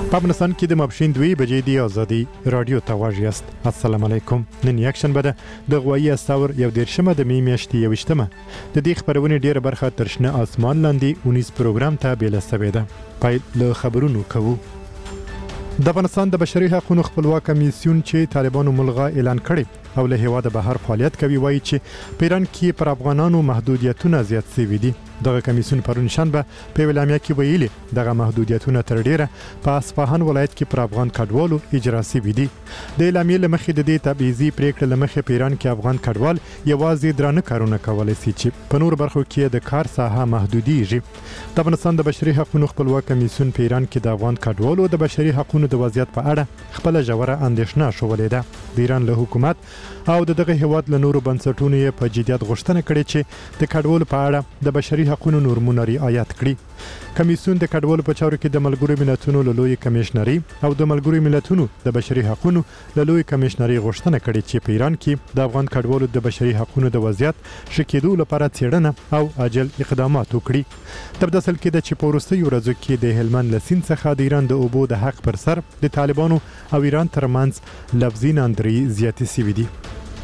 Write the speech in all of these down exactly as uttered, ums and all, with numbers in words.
په افغانستان کې د ماپښین دوی بجې دی ازادي رادیو ته غواړئ یاست. السلام علیکم. نن یک شنبه ده د غوایي استور یو دیرشمه د می میاشتې یویشتمه د دې خبرونې ډیره برخه تر شنه اسمان لاندې اونیس پروګرام ته بیل سوې ده. پای له خبرونو کوو. د افغانستان د بشري حقوقو خپلواک کمیسیون چې طالبانو ملغا اعلان کړی او له هیواده بهر فعالیت کوي وایي چې په ایران کې پر افغانانو محدودیتونه زیات شوي دي. دغه کمیسیون پرون شنبه په اعلامیه کې ویلي دغه محدودیتونه تر ډیره په اصفهان ولایت کې پر افغان کډوالو اجرا شوي دي. د اعلامیې له مخې د دې تبعیضي پریکړې له مخې په ایران کې افغان کډوال یوازې درانه کارونه کولی شي چې په نور برخو کې د کار ساحه محدودیږي. د افغانستان د بشري حقوقو خپلواک کمیسیون په ایران کې د افغان کډوالو د بشري حقوقو د وضعیت په اړه خپل ژوره اندېښنه شولې ده. د ایران له حکومت او د دغه هیواد له نورو بنسټونو یې په جديت غوښتنه کړې چې د کډوالو په اړه د بشري حقوقو نورمونه رعایت کړي. کمیسیون د کډوالو په چارو کې د ملګرو ملتونو له لوی کمشنري او د ملګرو ملتونو د بشري حقوقو له لوی کمشنري غوښتنه کړې چې په ایران کې د افغان کډوالو د بشري حقوقو د وضعیت ښه کېدو لپاره څېړنه او عاجل اقدامات وکړي. تر داسې کې د چې په وروستیو ورځو کې د هلمند له سیند څخه د ایران د اوبو د حق پر سر د طالبانو او ایران ترمنځ لفظي ناندرۍ زیاتې شوي دي.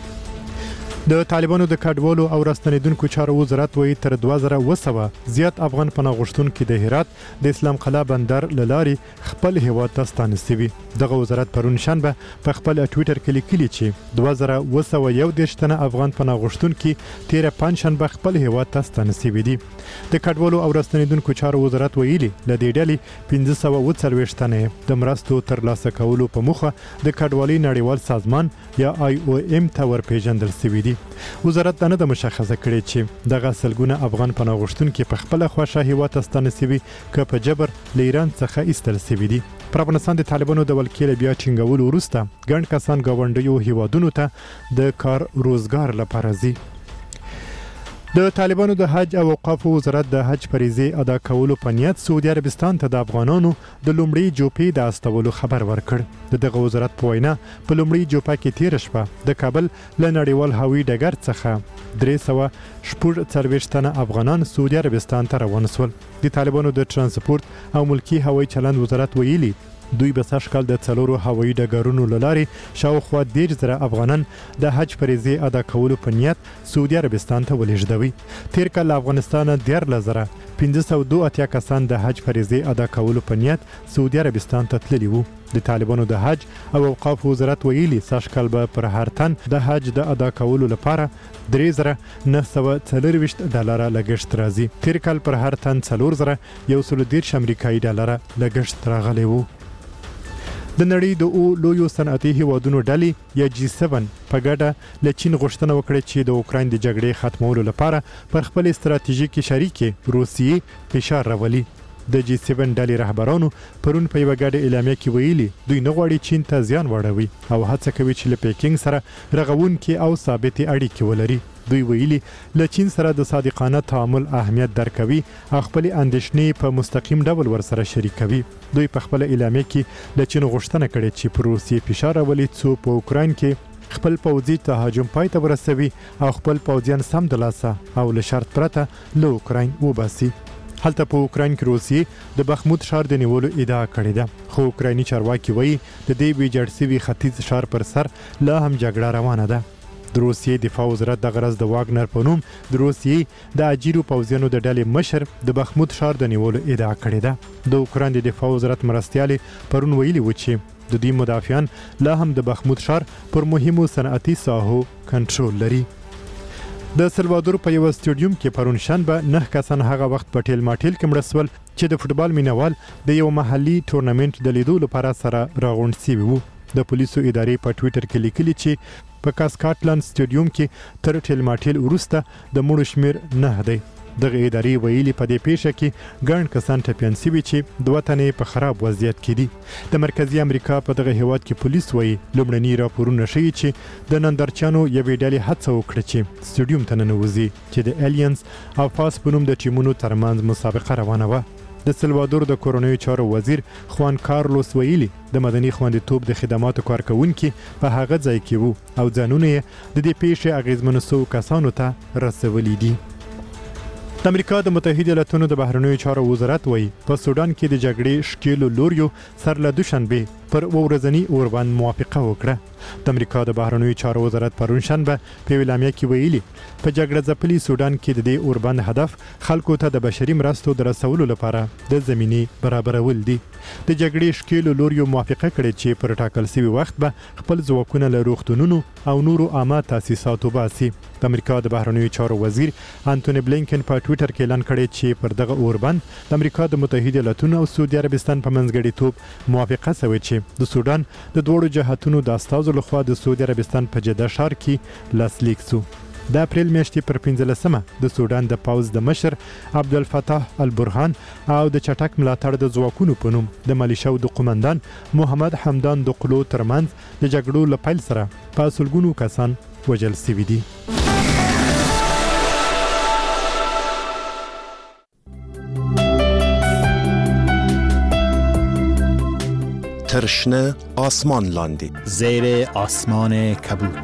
د طالبانو د کډوالو او راستنیدونکو چارو وزارت وایي تر دوه زره اوه سوه زیات افغان پناه غوښتونکي د هرات د اسلام قلعه بندر له لارې خپل هیواد ته ستانه شوي. دغه وزارت پرون شنبه په خپل ټویټر کې لیکلي چې دوه زره اوه سوه یو دېرش تنه افغان پناه غوښتونکي تیره پنجشنبه خپل هیواد ته ستانه شوي دي. د کډوالو او راستنیدونکو چارو وزارت ویلي له دې ډلې پنځه سوه اوه څلوېښت تنه د مرستو ترلاسه کولو په موخه د کډوالۍ نړیوال سازمان یا آی او ام ته ورپېژندل شوي دي. وزارت دا نه د مشخصه کړي چې دغه سلګونه افغان پناه غوښتونکي په خپل خوښه هیواد ته ستانه شوي که په جبر له ایران څخه ایستل شوي دي. پر افغانستان د طالبانو د ولکې له بیا ټینګولو وروسته ګڼ کسان ګاونډیو هیوادونو ته د کار روزګار لپاره ځي. د طالبانو د حج او اوقافو وزارت د حج فریضې ادا کولو په نیت سعودي عربستان ته د افغانانو د لومړۍ جوپې د استولو خبر ورکړ. د دغه وزارت په وینا په لومړۍ جوپه کې تیر شپه د کابل له نړیوال هوایي ډګر څخه درې سوه شپږ څلوېښت تنه افغانان سعودي عربستان ته روان شول. د طالبانو د ترانسپورت او ملکی هوایي چلند وزارت ویلي دوی به سږ کال د څلورو هوایي ډګرونو له لارې شاوخوا دېرش زره افغانان د حج فریضې ادا کولو په نیت سعودي عربستان ته ولېږدوي. تیر کال له افغانستانه دیارلس زره پنځه سوه دوه اتیا کسان د حج فریضې ادا کولو په نیت سعودي عربستان ته تللي وو. د طالبانو د حج او اوقاف وزارت ویلي سږ کال به پر هر تن د حج د ادا کولو لپاره درې زره نه سوه څلرویشت ډالره لګښت راځي. تیر کال پر هر تن څلور زره یو سل دېرش امریکایي ډالره لګښت راغلی وو. د نړۍ د او لویو صنعتي هیوادونو ډلې یا جی سیون په ګډه له چین غوښتنه وکړه چې د اوکراین د جګړې ختمولو لپاره پر خپل ستراتیژیکي شریکې روسیې فشار راولي. د جی سیون ډلې رهبرانو پرون په یوه ګډه اعلامیه کې ویلي دوی نه غواړي چین ته زیان واړوي او هڅه کوي چې له پیکینګ سره رغونکې او ثابتې اړیکې ولري. دوی ویلي له چین سره د صادقانه تعامل اهمیت درکوي او خپل اندېښنې په مستقیم ډول ورسره شریکوي. دوی په خپل اعلامیه کې له چین غوښتنه کړې چې پر روسیې فشار راولي څو په اوکراین کې خپل پوځي تهاجم پای ته ورسوي او خپل پوځیان سم د لاسه او له شرط پرته له اوکراین وباسي. هلته په اوکراین کې روسیې د بخموت ښار د نیولو ادعا کړې ده خو اوکرایني چارواکي وایي د دې ویجاړ شوي ختیځ ښار پر سر لا هم جګړه روانه ده. د روسیې دفاع وزارت د غرض د واګنر په نوم د روسیې د اجیرو پوځیانو د ډلې مشر د بخموت ښار د نیولو ادعا کړې ده. د اوکراین د دفاع وزارت مرستیالې پرون ویلي و چې د دوی مدافعان لا هم د بخموت ښار پر مهمو صنعتي ساحو کنټرول لري. د سلوادور په یو سټیډیوم کې پرون شنبه نه کسان هغه وخت په ټیل ماټیل کې مړه شول چې د فوټبال مینوال د یو محلي ټورنمنت د لیدو لپاره سره راغونډ شوي وو. د پولیسو ادارې په ټویټر کې لیکلي چې په کاسکاټلند سټیډیوم کې تر ټیل ماټیل وروسته د مړو شمیر نه دی. دغه ادارې ویلي په دې پیښه کې ګڼ کسان ټپیان شوي چې دوه تنې په خراب وضعیت کې دي. د مرکزي امریکا په دغه هیواد کې پولیس وایي لومړني راپورونه ښیي چې د نندارچیانو یوې ډلې هڅه وکړه چې سټیډیوم ته ننوځي چې د الینس او فاس په نوم د ټیمونو ترمنځ مسابقه روانه وه. د سلوادور د کورنیو چارو وزیر خوان کارلوس ویلي د مدني خوندیتوب د خدماتو کارکونکي په هغه ځای کې وو او ځانونه یې د دې پیښې اغیزمنو سوو کسانو ته رسولي دي. د امریکا د متحده ایالاتونو د بهرنیو چارو وزارت وایي په سودان کې د جګړې شکیلو لوریو سر له دوشنبه پر ورځنی اوربند موافقه وکړه. د امریکا د بهرنیو چارو وزارت پرون شنبه په ویلامیا کې ویلي په جګړه ځپلي سودان کې د دې اوربند هدف خلکو ته د بشري مرستو د رسولو لپاره د زمینې برابرول دي. د جګړې شکیلو لوریو موافقه کړې چې پر ټاکل شوی وخت به خپل ځواکونه له روغتونونو او نورو عامه تاسیساتو باسي. د امریکا د بهرنیو چارو وزیر انټونی بلینکن په ټوئیټر کې اعلان کړی چې پر دغه اوربند د امریکا د متحده ایالاتونو او سعودي عربستان په منځګړیتوب موافقه شوې چې د سودان د دوړو جهاتونو د استازو لخوا د سعودي عربستان په جده ښار کې لاسلیک شو. د اپریل میاشتې پر پنځلسمه د سودان د پاوز د مشر عبدالفتاح البرهان او د چټک ملاتړ د ځواکونو په نوم د ملیشو د قومندان محمد حمدان دقلو ترمنځ د جګړو له پیل سره په سلګونو کسان وژل شوي دي. ترشنه آسمان لاندی زیر آسمان کبود.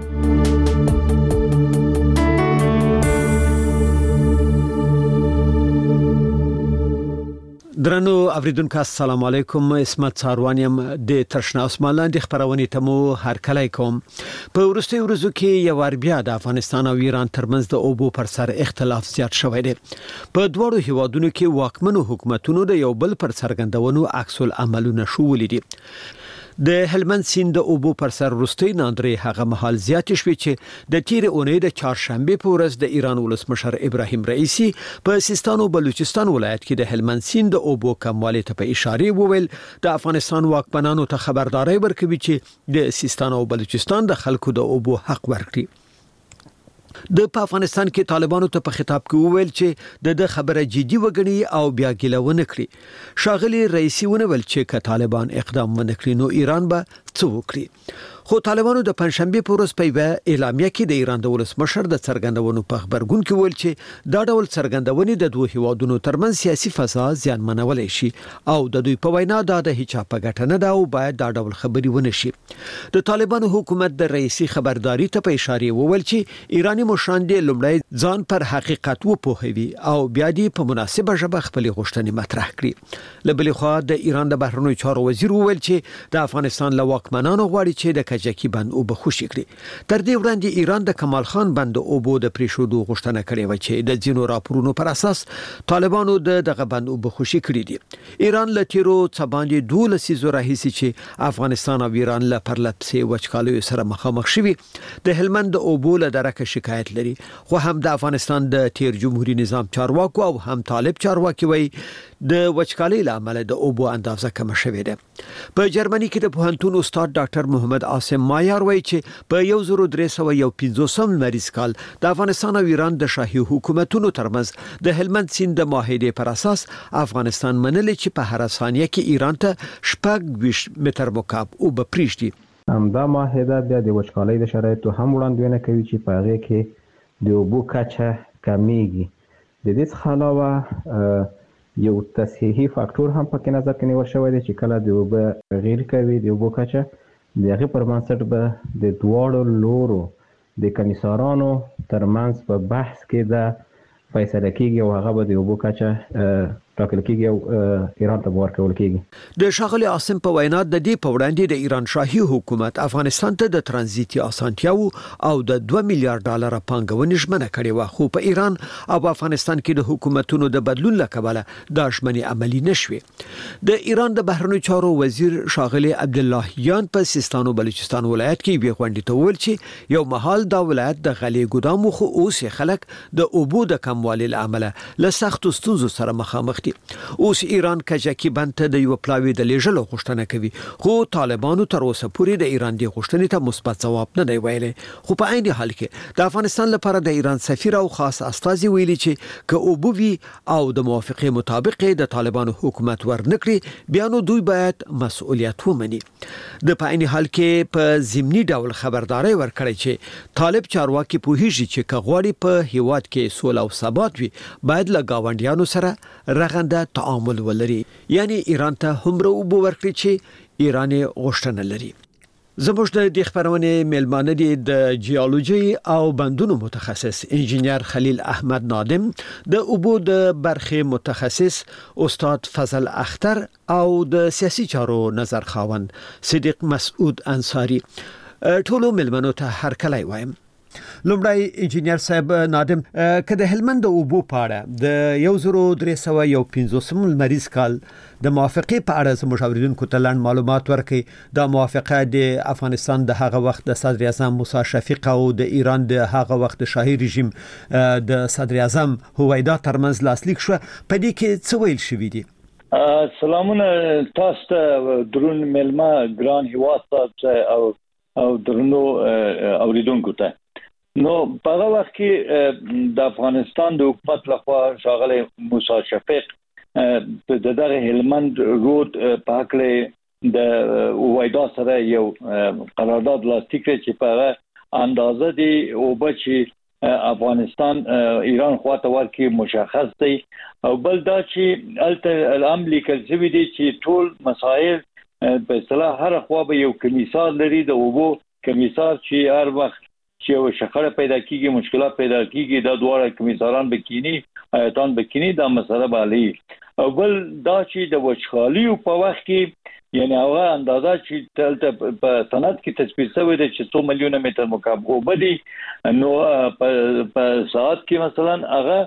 درنو اوریدونکو السلام علیکم. اسمت څاروانیم د ترشنه آسمان لاندې خبرونه ته مو هر کله کوم. په ورستي ورځو کې یو ور بیا د افغانستان او ایران ترمنځ د اوبو پر سر اختلاف زیات شوی دی. په دوړو هیوادونو کې واکمنو حکومتونو د یو بل پر څرګندونو عکس العملونه شوولې دي. د هلمند سیند د اوبو پر سر وروستي ناندري هغه محل زیات شوي چې د تیر اونۍ د چهارشنبه په ورځ د ایران ولسمشر ابراهیم رئیسی په سیستان او بلوچستان ولایت کې د هلمند سیند د اوبو کموالی ته په اشاره وویل د افغانستان واکمنانو ته خبرداري ورکوي چې د سیستان او بلوچستان د خلکو د اوبو حق ورکړي. د په افغانستان کې طالبانو ته په خطاب کې وویل چې د خبره جدي وګڼي او بیا ګیلونه کړي. شاغلي رئیسی ونویل چې ک طالبان اقدام ونکړي نو ایران به څه وکړي. خو طالبانو د پنځشنبه په ورځ په اعلامیه کې د ایران د ولسمشر د څرګندونو په خبرګون کې ویل چې دا ډول څرګندونې د دوه هیوادونو ترمنځ سیاسي فضا زیانمنولای شي او د دوی په وینا دا د هیڅ په ګټه نه دا او باید دا ډول خبري ونه شي. د طالبانو حکومت د رئیسی خبرداري ته په اشاره وویل چې ایرانی مشران د لومړی ځان پر حقیقت وپوهوي او بیا دې په مناسبه ژبه خپل غوښتنې مطرح کړي. لبل خو د ایران د بهرنیو چارو وزیر وویل چې د افغانستان له واکمنانو غواړي چې د کجکی بند او بخوشي کړي. تر دې وړاندې ایران د کمال خان بند او بو د پریښودو غوښتنه کړې و چې د ځینو راپورونو پر اساس طالبانو د دغه بند او بخوشي کړی دي. ایران له تیرو څباندې دوه لسیزو راهیسي چې افغانستان او ایران له پرلپسې وچکالیو سره مخامخ شوي د هلمند او بو له درکه شکایت لري. خو هم د افغانستان د تیر جمهوریت نظام چارواکو او هم طالب چارواکي وایي د وچکالۍ لامل د اوبو اندازه کم شوې ده. په جرمني کې د پوهنتون استاد ډاکټر محمد عاصم مایار وایي چې په یو زر درې سوه یو پنځوسم مریض کال د افغانستان او ایران د شاهي حکومتونو ترمنځ د هلمند سیند د معاهدې پر اساس افغانستان منل چې په هر ثانیه کې ایران ته شپږ ویشت متر مکعب اوبه پریږدي. همدا معاهده بیا د وچکالۍ د شرایطو هم وړاندوینه کوي چې په هغه کې د اوبو کچه کمیږي. د دې څخه علاوه یو تصحیحي فاکتور هم پکې نظر کې نیول شوی دی چې کله د اوبو غیر کوي د اوبو کچه د هغه پر بنسټ به د دواړو لورو د کمیسارانو ترمنځ په بحث کې د فیصله کیږي او هغه به د اوبو کچه ټاکل کیږي او ایران ته ورکول کیږي. د شاغلي عاصم په وینا د دې په وړاندې د ایران شاهي حکومت افغانستان ته د ترانزیتي اسانتیاو او د دوه میلیارډ ډالر پانګونې ژمنه کړې و خو په ایران او افغانستان کې د حکومتونو د بدلون لکبله د ژمنې عملی نشوي. د ایران د بهرنیو چارو وزیر شاغلي عبداللهیان په سیستان او بلوچستان ولایت کې وی غونډې ته ویل چې یو محل د ولایت د غلې ګدام خو اوس خلک د اوبو د کموالي لامل له سخت ستونزو سره مخامخ دي. اوس ایران کجکی بند ته د یو پلاوی د لیږلو غوښتنه کوي خو طالبانو تر اوسه پورې د ایران د غوښتنې ته مثبت ځواب نه دی ویلي. خو په عین حال کې د افغانستان لپاره د ایران سفیر او خاص استازي ویلي چې که اوبوي او د موافقه مطابق د طالبانو حکومت ورنکړي بیا نو دوی باید مسؤلیت ومني. د په عین حال کې په ضمني ډول خبرداري ورکړي چې طالب چارواکي پوهیږي چې کغواړي په هیواد کې سوله او ثبات وي باید له گاونډیانو سره رغنده تعامل ولري. یعنی ایران ته هم اوبو ورکړي چې ایران غوښتنه لري. زموږ د خبرونه ملمانه دي د جیولوژي او بندونو متخصص انجینیر خلیل احمد نادم، د اوبو د برخه متخصص استاد فضل اختر او د سیاسي چارو نظر خاوند صدیق مسعود انصاری. ټولو ملمنو ته هر کله وایم. لومړی انجینیر صاحب نادم، کله هلمند د اوبو پاړه د یو زرو درې سوه یو پنځوسم مریض کال د موافقه په اړه زموږ اوریدونکو ته لاندې معلومات ورکړي. دا موافقه د افغانستان د هغه وخت د صدر اعظم موسی شفیق او د ایران د هغه وخت د شاهي رژیم د صدر اعظم هویدا ترمنځ لاسلیک شو. په دې کې څه ویل شوی دی؟ سلامونه تاسو ته درون ملما ګران هیواد او او درنو اوریدونکو ته. نو په هغه وخت کې د افغانستان د حکومت لخوا شاغله موسی شفیق په دغه هلمند رود په حقله د وایدا سره یو قرارداد لاسلیک کړ چې په هغه اندازه دی او بچي افغانستان ایران خواته ورکی مشخص دی. او بل دا چې الته الامر کلزوی دی چې ټول مسائل په اصطلاح هر خوا به یو کمیسار لري د اوبو کمیسار چې هر وخت چې یو شخړه پیدا کیږي مشکلات پیدا کیږي دا دواړه کمیساران بکینی ایتان بکینی دا مسله بالی. او بل دا چې د وچخالي په وخت کې یعنی هغه اندازه چې تلته په سند کې تثبیت شوی دی چې څو میلیونه متر مکعب اوبه دي، نو په ساعت کې مثلا هغه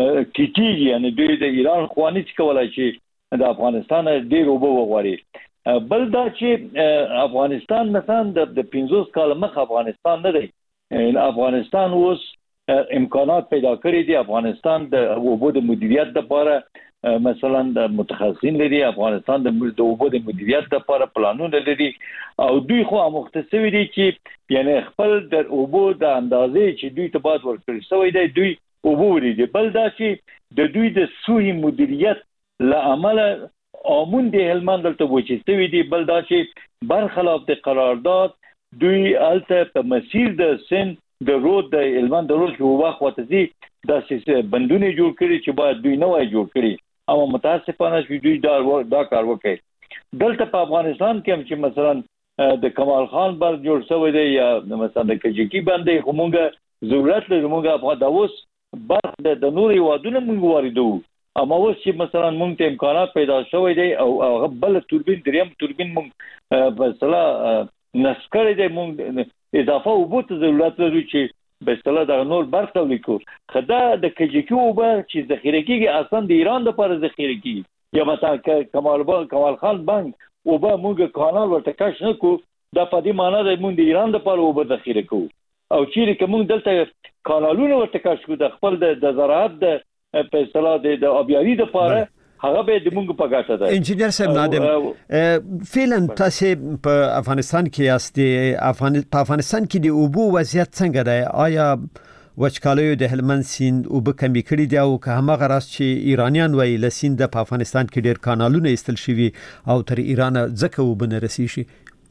کیږي یعنی دوی د ایران خواني چې کولای شي د افغانستان ډیر اوبه وغواړي. بل دا چې افغانستان مثلا د پنځوس کال مخ افغانستان نه دی، افغانستان اوس امکانات پیدا کړی دي. افغانستان د اوبو د مدیریت لپاره مثلا د متخصصین لري، افغانستان د اوبو د مدیریت لپاره پلانونه لري او دوی خو مختصوي دي چې یعنی خپل د اوبو د اندازې چې دوی ته باید ورکړي شوی دی دوی اوبو لري. بل دا چې د دوی د سوی مدیریت لامل امون د هلمند ته وچېستوي دي. بل دا چې برخلاف د قرارداد دوی الته په مسیر د سن د رود د هلمند د رود په وخت وتزي د سیسه بندونه جوړ کړي چې باید دوی نه وای جوړ کړي، اما متاسفانه چې دوی دا دا کار وکړي. دلته په افغانستان کې هم چې مثلا د کمال خان بر جوړ شوی دی یا مثلا د کجکی باندې کومه ضرورت لري موږ په داوس بر د نوري وادونه موږ واردو، اما اوس چې مثلا موږ ته امکانات پیدا شوی دی او هغه بل توربین دریم توربین موږ په اصطلاح نسکړی دی، موږ اضافه اوبو ته ضرورت لرو چې په اصطلاح د نور برخه ولیکو. خدا د کجکی اوبه چې ذخیره کیږي اصلا د ایران لپاره ذخیره کیږي یا مثلا کمال کمال خان بانک اوبه موږ کانال ورته کش نه کو، دا په دې معنی دی موږ د ایران لپاره اوبه ذخیره کوو. او چې کوم دلته کانالونه ورته کش کو د خپل د زراعت د په اصطلاح د ابياري لپاره هغه به د مونږ په ګټه ده. انجینیر صاحب نادم، فعلا تاسو په افغانستان کې یاست، افغان په افغانستان کې د اوبو وضعیت څنګه دی؟ آیا وچکالي د هلمند سیند اوبه کمی کړي دي او که همغه راست چې ایرانیان وایي له سیند په افغانستان کې ډېر کانالونه ایستل شوي او تر ایران ځکه اوبه نه رسیږي؟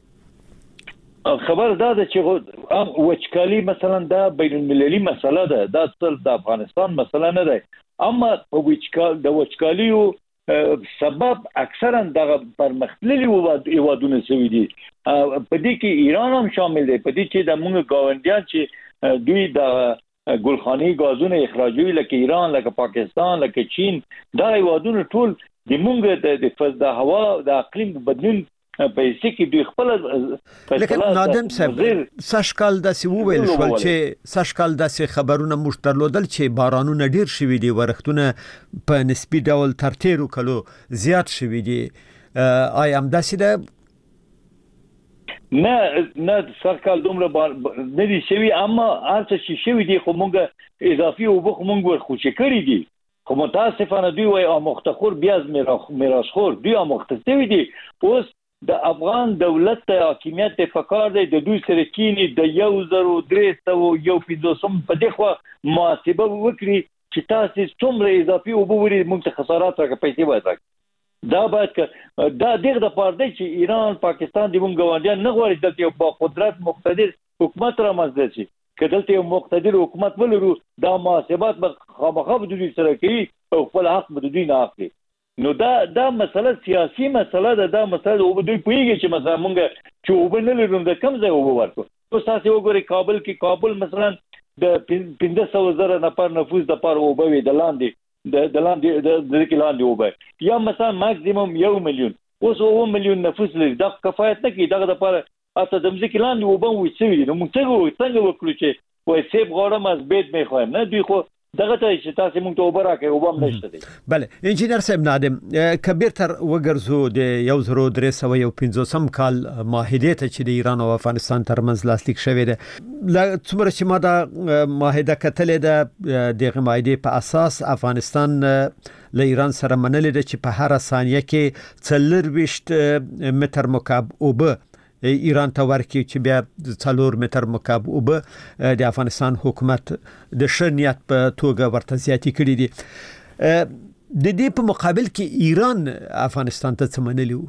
خبر دا ده چې وچکالي مثلا دا بین المللي مسله ده، دا ټول د افغانستان مسله نه ده. اما په وچکال د وچکالیو سبب اکثرا د پرمختللي هیوادونو سوي دي، په دې کې ایران هم شامل دی. په دې کې د موږ ګاونډیان چې دوی د ګلخاني غازونو اخراجوي لکه ایران لکه پاکستان لکه چین، دا هیوادونو ټول د موږ د فضا د هوا د اقلیم بدلون په هیڅ کې دوی خپل لکه نادم صاحب سشکال داسې وویل شول چې سشکال داسې خبرونه موږ درلودل چې بارانونه ډیر شوي دي، ورښتونه په نسبي ډول تر تیرو کلو زیات شوي دي. آیا هم داسې ده؟ نه نه سشکال دومره نه دي شوي، اما هر څه چې شوي دي خو موږ اضافي اوبه خو موږ ورخوشې کړي دي. خو متاسفانه دوی وایي آموخته‌خور بیا از میراثخور، دوی آموخته شوي دي. اوس د افغان دولت ته حاکمیت ته فکر دی د دوی سره کینی د یو زرو درې سوه یو پنځوسم په دغه محاسبه وکړي چې تاسو څومره اضافي اوبه وري موږ ته خسارات راکړي، پیسې باید راکړي. دا باید دا دغه د پاره دی چې ایران پاکستان د موږ ګاونډیان نه غواړي د یو با قدرت مقتدر حکومت رامنځته شي. کله یو مقتدر حکومت ولرو دا محاسبات به خامخا د دوی سره کوي او خپل حق به دوی نه اخلي. نو دا دا مسله سیاسي مسله ده. دا مسله او دوی پوهیږي چې مثلا مونږ چې وبنل لرم د کم ځای او ورکو نو تاسو وګورئ کابل کې کابل مثلا د پنځه سوه زره نفر نفوس د پاره او به د لاندې د د لاندې د د لاندې او به یا مثلا ماکسیمم یو میلیون اوس یو میلیون نفوس لري دا کفایت نه کوي دغه د پاره اته د مځکې لاندې او به وڅوي نو موږ څنګه څنګه وکړو چې وای سیب غواړم از بیت میخوایم نه دوی خو دغه ته چې تاسو موږ ته وبره کوي او هم نشته دي. بله انجینر صاحب نادم کبیر تر وګرځو د یو زرو درې سوه یو پنځوسم کال معاهده ته چې د ایران او افغانستان ترمنځ لاسلیک شوې ده څومره چې ما دا معاهده کتلې ده دغه معاهده په اساس افغانستان له ایران سره منلې ده چې په هر ثانیه کې څلور متر مکعب اوبه ایران ته ورکړي چې بیا څلور متر مکعب اوبه د افغانستان حکومت د شرنیت په توګه ورته زیاتې کړي دي. د دې په مقابل کې ایران افغانستان ته څه منلي وو؟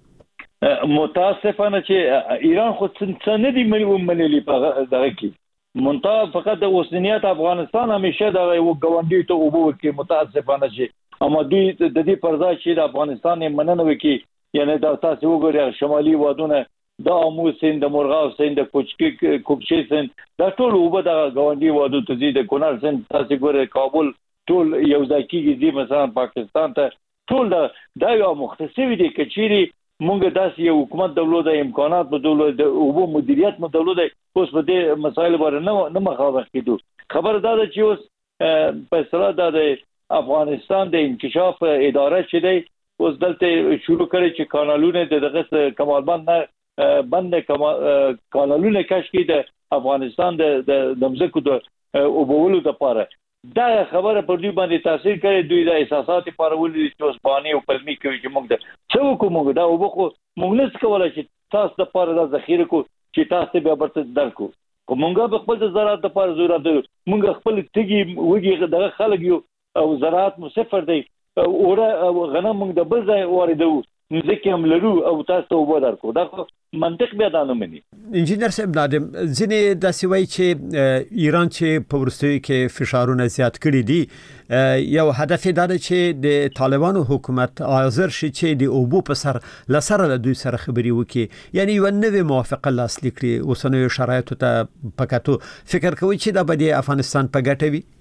متاسفانه چې ایران خو څه نه دي منلي په دغه کې منتها فقط د اوسنیت افغانستان همیشه د یو ګاونډي ته اوبه ورکړي. متاسفانه چې اما دوی د دې پر ځای چې د افغانستان مننه وکړي یعنی دا تاسو وګورئ شمالي وادونه د امو سیند د مرغاو سیند د کوچکی کوکچې سیند دا ټول وبه د غونډي وادو ته دي د کونړ سیند تاسو ګورئ کابل ټول یو ځای کېږي د مثلا پاکستان ته ټول دا د یو مختصوي دي کچيري مونږ داسې یو حکومت دولت د امکانات په دولت د وبو مدیریت مو دولت اوس په دې مسایل باندې نه نه مخاوت کیدو. خبر دا ده چې اوس په سره د افغانستان د انکشاف اداره چې دی اوس دلته شروع کړي چې کانالونه د دغه کمالبند نه بند کانالونه کش کی د افغانستان د د مزکو د اوبولو د پاره دا خبره پر دوی باندې تاثیر کوي. دوی د احساسات پرولې چې اوس باندې او پلمي کوي چې موږ د څو کوم دا وبخو موږ نه کولای چې تاسو د پاره د ذخیره کو چې تاسو به برته درکو کومګه په خپل زراعت د پاره ضرورت موږ خپل تګي وګي دغه خلک یو او زراعت مو صفر دی اوره غنم موږ د بل ځای واردو ځکه هم لرو او تاسو وبدار کو دا منطق بیا دا نه مني. انجینر صاحب نادم ځینې داسې وایي چې ایران چې په وروستیو کې فشارونه زیات کړي دي یو هدف دا دی چې د طالبانو حکومت حاضر شي چې د اوبو په سر لسره له دوی سره خبرې وکړي یعنی یو نوې موافقه لاسلیک کړي اوسنیو شرایطو ته پکاتو فکر کوي چې دا به د افغانستان په ګټه وي؟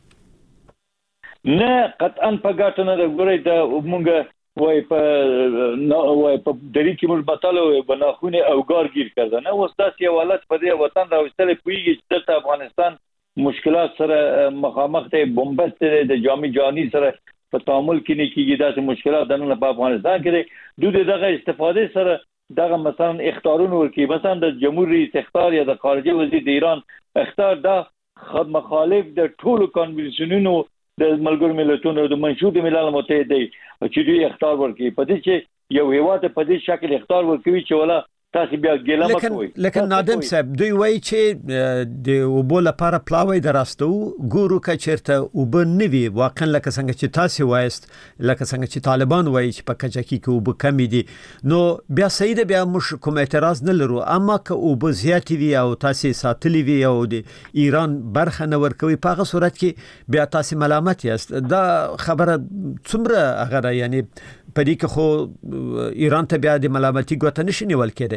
نه قطعا په ګټه نه ده. ګورئ دا مونږ وای په نو وای په دری کې موږ بتاله بناخونه او ګارګیر کړه نه اوس داسې حالت په دې وطن راوستل کوي چې د افغانستان مشکلات سره مخامخ ته بمبست د جامع جهانی سره په تعامل کې نه کیږي. داسې مشکلات د نن په افغانستان کې دوی دغه استفاده سره دغه مثلا اختیارونه ورکي مثلا د جمهوریت رئیس اختیار یا د خارجه وزیر د ایران اختیار دا مخالف د ټولو کنوینشنونو د ملګرو ملتونو د منشور د ملل متحد دی چې دوی اختیار ورکړي په دې چې یو هیواد په دې شکل اختیار ورکوي چې ولا تاسو بیا ګیله مکوئ. لیکن نادم صاحب دوی وایي چې د اوبو لپاره پلاوی دراستو ګورو که چیرته اوبه نه وي واقعا لکه څنګه چې تاسو وایست لکه څنګه چې طالبان وایي چې په کجکي کې اوبه کمی دي نو بیا صحیح ده بیا موږ کوم اعتراض نه لرو اما که اوبه زیاتې وي او تاسو ساتلې وي او د ایران برخه نه ورکوي په هغه صورت کې بیا تاسو ملامت یاست. دا خبره څومره هغه یعنی په دې کې خو ایران ته بیا د ملامتي ګوته نشي نیول کېدی.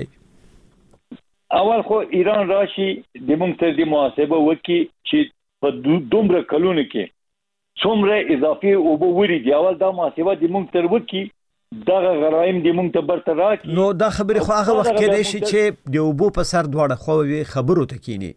اول خو ایران راشي د موږ ته د محاسبه وکي چې په دومره کلونو کې څومره اضافي اوبه وری دی اول دا محاسبه د موږ تر وکي دغه غرایم د موږ ته برته راکې نو دا خبره خو هغه وخت کې دی چې د اوبو په سر دواړه خو خبرو ته کینی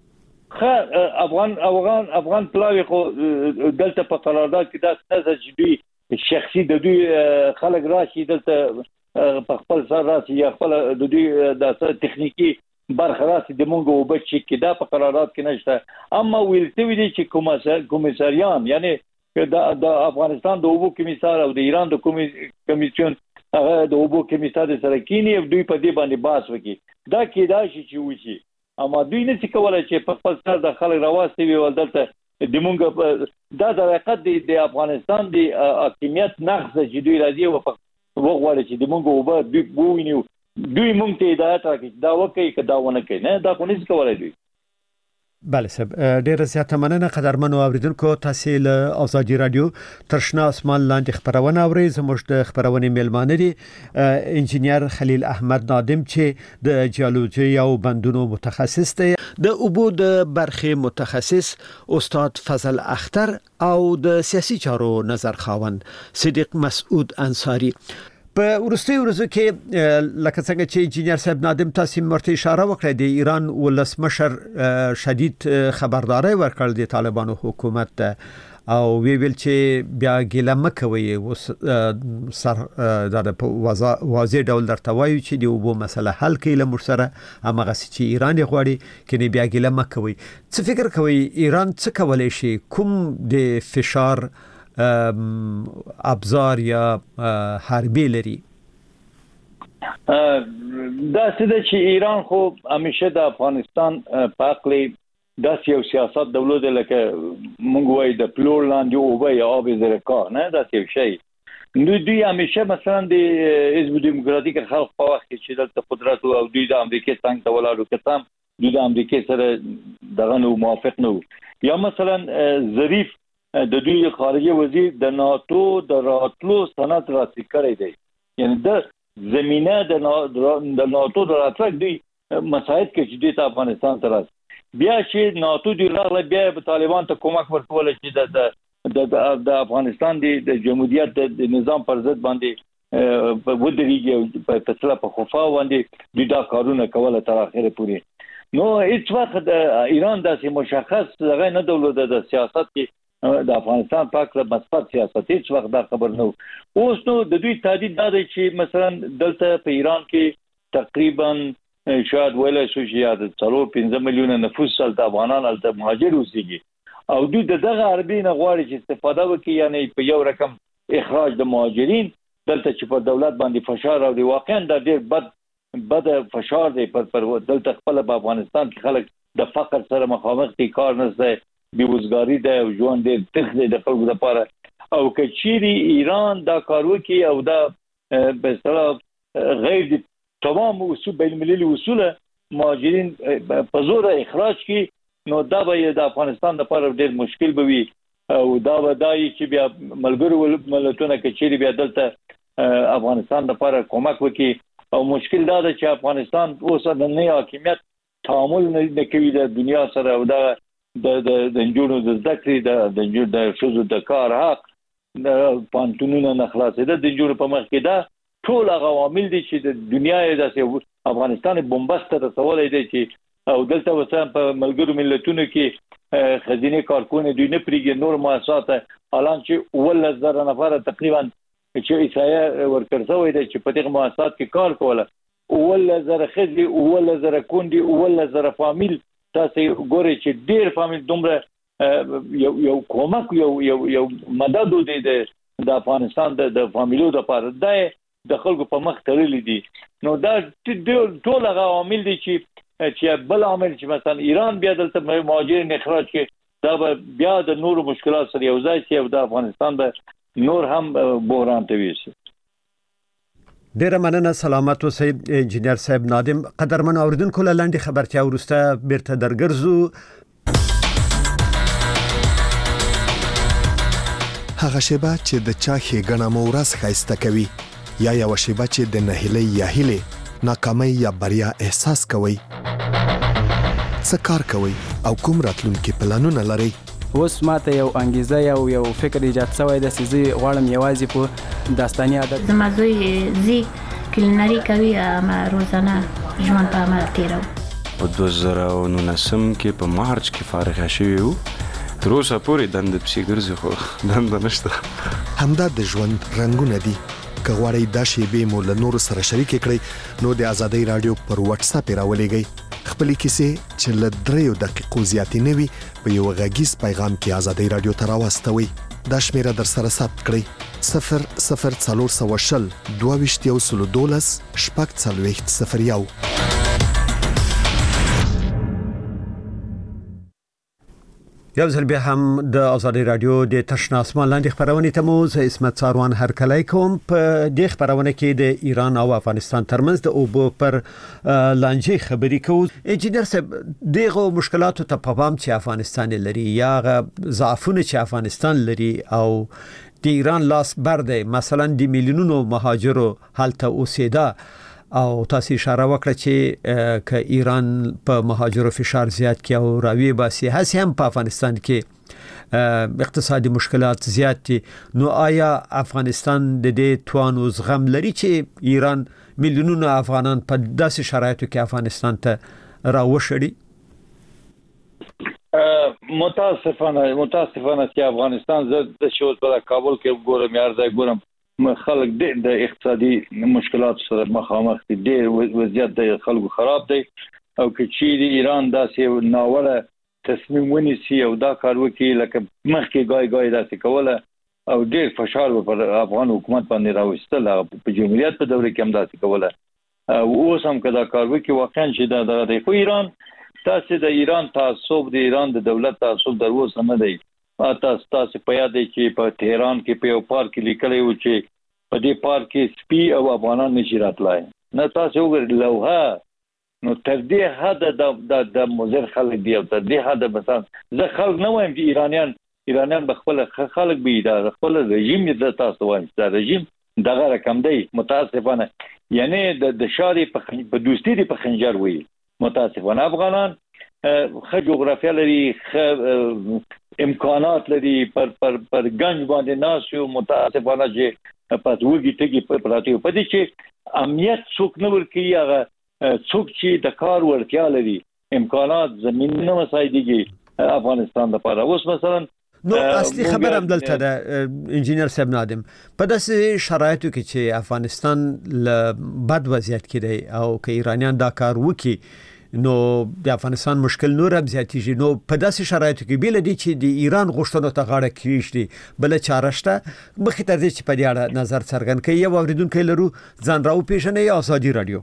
خا افغان افغان افغان پلاوی خو دلته په قرارداد کې دا څه چې دوی شخصي د دوی خلک راشي دلته په خپل سر راشي یا خپل د دوی د تخنیکی برخه راشي د مونږ او بچی کې دا په قرارداد کې نشته اما ویل څه دي چې کومساریان یعنی د افغانستان د اوبو کمیسار او د ایران د کمیسیون هغه د اوبو کمیسار سره کینی دوی په دې باندې باس وکړي دا کېدای شي چې وشي اما دوی نه څه کولای چې په خپل سر د خلک راوستي وي ولدلته د مونږ دا د حقیقت د افغانستان د حاکمیت نقض چې دوی راځي او وغواړي چې د مونږ اوبه دوی وویني دوی مونږ ته هدایت راکړي دا وکړي که دا ونه کوي نه دا خو نشي کولای دوی بله صاحب ډیره زیاته مننه قدرمنو اوریدونکو تاسو له ازادي رادیو ترشنا اسمان لاندې خبرونه اورئ زموږ د خبرونه میلمانه دي انجینیر خلیل احمد نادم چې د جیولوژي او بندونو متخصص دی د اوبو د برخې متخصص استاد فضل اختر او د سیاسي چارو نظر خاوند صدیق مسعود انصاری په ورستي ورځو کې لکه څنګه چې انجینیر صاحب نادم تاسو مرته اشاره وکړه د ایران ولسمشر شدید خبرداري ورکړل د طالبانو حکومت ته او وی ویل چې بیا ګیله مکوي اوس سر د واضح ډول درته وایي چې د وبو مسله حل کړي له مرسره هغه چې ایران غواړي کله بیا ګیله مکوي څه فکر کوي ایران څه کولای شي کوم د فشار ابزار یا حربي لري دا څه چې ایران خو همیشه د افغانستان په اړه د یو سیاست دولت لکه موږ وایو د پلور لاندې او به یا آب زرکا نه دا څه شي نو دوی همیشه مثلا د حزب دموکراتیک خلق په وخت کې چې د قدرت او دوی د امریکا څنګه ته ولاړو کتم دوی د امریکا سره دغه نو موافق نه یا مثلا ظریف د دوی خارجه وزیر د ناتو د راتلو سند راسي کړی دی یعنی د زمينه د ناتو د راتلو دوی مساعد کې چې د افغانستان سره بیا چې ناتو دی راغله بیا په طالبان ته کومک ورکول چې د د افغانستان د جمهوریت د نظام پر ضد باندې په ودرېږي په تسلا په خوفا باندې د دا کارونه کوله تر اخره پورې نو هیڅ وخت ایران داسې مشخص دغه نه دولت د سیاست کې د افغانستان په اړه مثبت سیاست هیڅ وخت دا خبر نه اوس نو د دوی تهدید دا دی چې مثلا دلته په ایران کې تقریبا شاید ویل شو چې څلور پنځه میلیونه نفوس د افغانان الته مهاجر اوسېږي او دوی دغه عربي نه غواړي چې استفاده وکړي یعنی په یو رقم اخراج د مهاجرین دلته چې په دولت باندې فشار او واقعا د ډېر بد بد فشار دی پر دلته خپل په افغانستان کې خلک د فقر سره مخامخ دي کار نه بیروزګاری ده او ژوند ډېر تخ دی د خلکو لپاره او کچيري ایران دا کار وکي او دا په اصطلاح غیر تمام اصول بین المللي اصول مهاجرین په زور اخراج کی نو دا به د افغانستان لپاره ډېر مشکل به وي او دا به دای چې بیا ملګرو ملتونو کچيري بیا دلته افغانستان لپاره کومک وکي او مشکل دا ده چې افغانستان اوس د نه حاکمیت تعامل نه کوي د دنیا سره او دا د د د جنونو د ذکر د د جنونو د شوزو د کار حق د پانتونونو نه خلاصې د جنونو په مخ کې دا ټول عوامل دي چې د دنیا د افغانستان بمبست رسولای دي چې او دلته وسه په ملګرو ملتونو کې خزینه کارکونه دوی نه پریږي نور مؤسسات الان چې ول زره نفر تقریبا چې ایسایا ورکرځوي دي چې په دغه مؤسسات کې کار کوله ول زره خزي ول زره کندي ول زره فامیل تاسو ګورئ چې ډېر فامیل دومره یو یو کومک یو یو یو مدد دی د افغانستان د فامیلو لپاره د خلکو په مخ تړلې دي نو دا ټول هغه عوامل دي چې چې بل عامل چې مثلا ایران بیا دلته مهاجرین اخراج کې دا بیا د نورو مشکلات سره یو ځای شي او د افغانستان به نور هم بحران ته ویسي ډیره مننه سلامت اوسئ انجینیر صاحب نادم قدرمن اوریدونکو لاندې خبرتیا ورسته بیرته درګرځو هغه شیبه چې د چا ښېګڼه مو ورځ ښایسته کوي یا یو شیبه چې د نهیلۍ یا هیلې ناکامۍ یا بریا احساس کوي څه کار کوي او کوم راتلونکي پلانونه لري اوس ماته یو انګیزه یو یو فکر ایجاد شوی د سيزي غواړم یوازې په داستاني عادت زما زوی زی کلینری کوي ما روزانه ژوند په عمل تیرو په دوه زره او نولسم کې په مارچ کې فارغ شوی وو تر اوسه پورې دند پسې ګرځي خو دند نشته همدا د ژوند رنگونه دي که غواړئ دا شیبې مو له نورو سره شریک کړئ نو د آزادۍ رادیو پر واتس اپ راولېږئ خپلې کیسې چې له دریو دقیقو زیاتې نه وي په یو غږیز پیغام کې آزادۍ رادیو ته راواستوئ دا شمیره در سره ثبت کړئ صفر صفر څلور سوه شل دوه ویشت یو سلو دولس شپږ څلوېښت صفر یو یو ځل بیا هم د ازادي رادیو د تشنا اسمان لاندې خبرونه ته مو زه اسمت ساروان هرکلی کوم په دې خبرونه کې د ایران او افغانستان ترمنځ د اوبو پر لانجې خبرې کوو. انجینر صاحب دغه مشکلاتو ته په پام چې افغانستان لري یا ضعفونه چې افغانستان لري او د ایران لاس بر دی، مثلا د میلیونونو مهاجرو هلته اوسېدا او تاسو اشاره وکړه چې ک ایران په مهاجرو فشار زیات کی او راوی باسي هڅه هم په افغانستان کې اقتصادي مشکلات زیات دي. نو آیا افغانستان د دې توان او زغم لري چې ایران میلیونونو افغانان په داسې شرایطو کې افغانستان ته راوشړي؟ متاسفانه متاسفانه چې افغانستان زه د شوز په کابل کې ګورم یار ځای ګورم خلک د اقتصادي مشکلات سره مخامخ دي، ډېر وضعیت د خلکو خراب دی او که چیرې ایران داسې ناوړه تصمیم ونیسي او دا کار وکړي لکه مخکې ګای ګای داسې کوله او ډېر فشار پر افغان حکومت باندې راوستل په جمهوریت په دوره کې هم داسې کوله او اوس هم که دا کار وکړي واقعا چې دا دغه دی. خو ایران تاسې د ایران تعصب د ایران د دولت تعصب در اوسه نه دی. تاسو تاسو په یاد چې په تهران کې په یو پارک کې لیکلی و چې په دې پارک کې سپي او افغانان نشي راتلای. نه تاسو وګورئ لوحه نو تر دې حد د د مضر خلک دی او تر دې حد مثلا زه خلک نه وایم چې ایرانیان ایرانیان بخپل خلک به دا خپل رژیم د تاسو وایم دا رژیم دغه رقم دی. متاسفانه یعنی د د شاري په دوستي دی په خنجر وي. متاسفانه افغانان خ جغرافیا لري، خ امکانات لري، پر پر پر گنج باندې ناس یو. متاسفانه چې پس وګي ټکی په پراته په دې چې امنیت څوک نه ورکي هغه څوک چې د کار ورتیا لري امکانات زمين نه مساعدېږي افغانستان لپاره. اوس مثلا نو اصلي خبر هم دلته ده انجینر صاحب نادم په داسې شرایطو کې چې افغانستان له بد وضعیت کې دی او که ایرانیان دا کار وکي نو د افغانستان مشکل نور هم زیاتېږي. نو په داسې شرایطو کې بیل دي چې د ایران غوښتنو ته غاړه کېږدي بل چاره شته مخې تر دې چې په دې اړه نظر څرګند کړي. یو اوریدونکی لرو ځان راو پیژنې ازادي رادیو.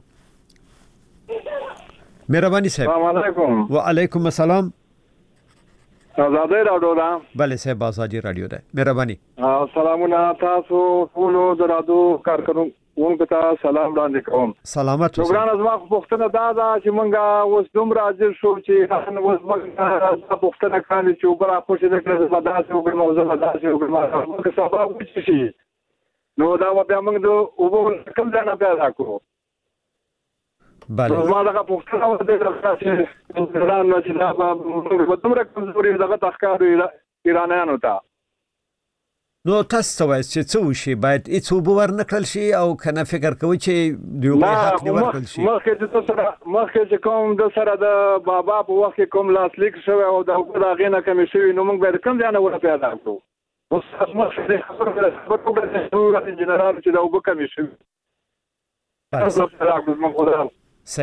مهرباني صاحب. السلام علیکم. وعلیکم السلام. ازادي رادیو ده. بله صاحب ازادي رادیو ده. مهرباني. سلامونه تاسو ټول د رادیو کارکونکو ونګ ته سلام وړاندې کوم. سلامت اوسئ. ګران زما پوښتنه دا ده چې مونږه اوس دومره عاجز شو چې نن اوس مونږه پوښتنه کوي چې وګړه خوشې د کړه زما داسې وګړه موضوع داسې وګړه موږ سبب وچی شي نو دا بیا موږ د وګړو کوم ځای نه پیدا کوو. بله زما دغه پوښتنه و ده چې ایران نو چې دا به دومره کمزوري دغه تخکارو ایرانیانو ته. نو تاسو وایئ چې څه وشي باید هیڅ وبو ورنکړل شي او کنه فکر کوئ چې دوی حق دی ورکړل شي؟ مخکې چې سره مخکې چې کوم د سره د بابا په وخت کې کوم لاسلیک شوی او د هغه غینه کمی شوی نو موږ باید کوم ځای نه ور پیدا کړو. اوس مخکې خبره خبره د جنرال چې دا وبو کمی شوی. تاسو سره موږ خدای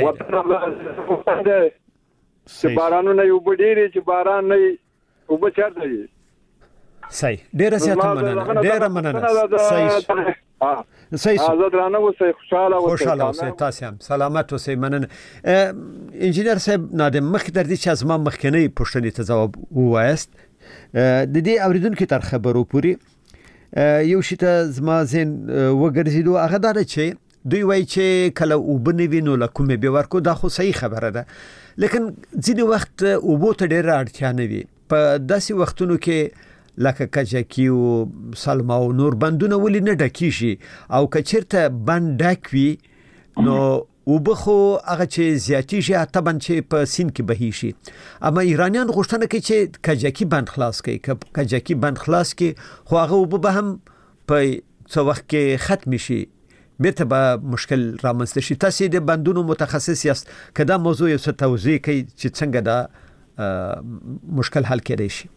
صحیح. چې بارانونه یو ډېری چې باران نه وبو چارته دي. صحیح. ډیره زیاته مننه. ډیره مننه. صحیح. صحیح. آزاد رانه اوسئ، خوشاله اوسئ. خوشاله اوسئ. تاسو هم سلامت اوسئ. مننه. انجینر صاحب نادم مخکې تر دې چې از ما مخکنی پوښتنې ته ځواب ووایست د دې اوریدونکو تر خبرو پوری یو شی ته زما زین وګرځیدو هغه دا چې دوی وایي چې کله وبنوي نو لکه به ورکو دا خو صحیح خبره ده لیکن ځینې وخت وبو ته ډیره اړتیا نه وي په داسې وختونو کې لکه کجکی او سلما او نور بندونه ولې نه ډکیږي او کچرته بند ډک وي نو وبخو هغه چې زیاتی شي طبعا چې په سین کې بهي شي. اما ایرانیان غوښتنه کوي چې کجکی بند خلاص کړي. کجکی بند خلاص کړي خو هغه وب به هم په څو وخت کې ختم شي بیرته به مشکل رامنځته شي. تاسو د بندونو متخصص یاست کدا موضوع یو څه توضیح کوي چې څنګه دا مشکل حل کېدای شي؟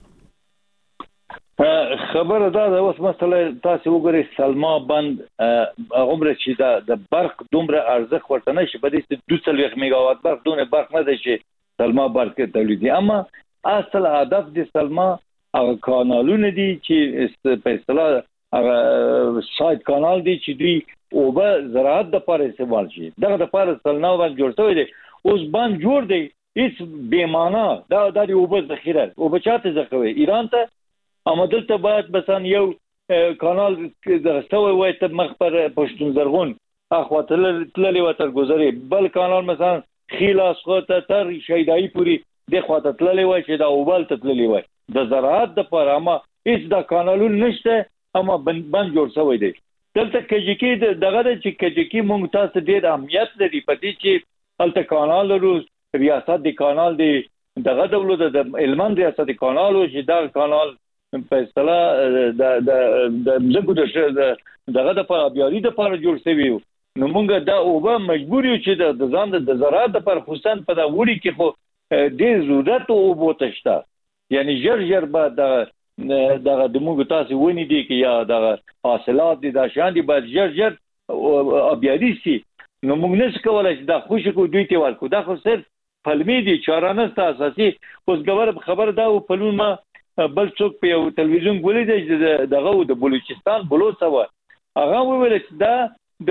خبره دا ده اوس مثلا تاسو وګورئ سلما بند عمره چې د برق دومره ارزښت ورته نشي په دې چې دوه سوه میگاوات برق دونه برق نه دی چې سلما برق تولیدي. اما اصل هدف د سلما هغه کانالونه دي چې په اصطلاح هغه ساید کانال دي چې دوی او به زراعت د لپاره استعمال شي. دغه د لپاره سلما باندې جوړ شوی دی. اوس باندې جوړ دی هیڅ بیمانه دا د اوبه ذخیره او بچاته ذخیره ایران ته امدلته باید مثلا یو کانال درستوي وای ته مخ پر پښتون زرغون اخوا تللی و تر گذری بل کانال مثلا خیلاس خواته تر شیدایی پوری د خواته تللی وای چې دا اوبال تللی وای د زراعت د پر اما هیڅ د کانالون نشته اما بند بند جوړ شوی دی دلته کجکی دغه چې کجکی مونږ تاسو ډیر اهمیت لري پدې چې الته کانال ورو ریاست د کانال دی دغه دولت د علمان ریاست د کانال او چې دا کانال په اصطلاح د د زګو د دغه د پر بیاري د پر جوړ شوی نو مونږ دا اوبه مجبور یو چې د ځان د زراعت د پر خصوصا په دا وړي کې خو ډیر ضرورت او بو تشتا یعنی جر جر بعد دغه د موږ تاسو ونی دي کې یا دغه حاصلات دي دا شان دي بعد جر جر ابيادي سي نو موږ نس کولای چې دا خوشی کو دوی ته ورکو دا خو صرف فلمي دي چارانه اساسي اوس خبر خبر دا په لون ما بل څوک په تلویزیون ګولې دغه د بلوچستان بلوڅ و هغه ویل چې دا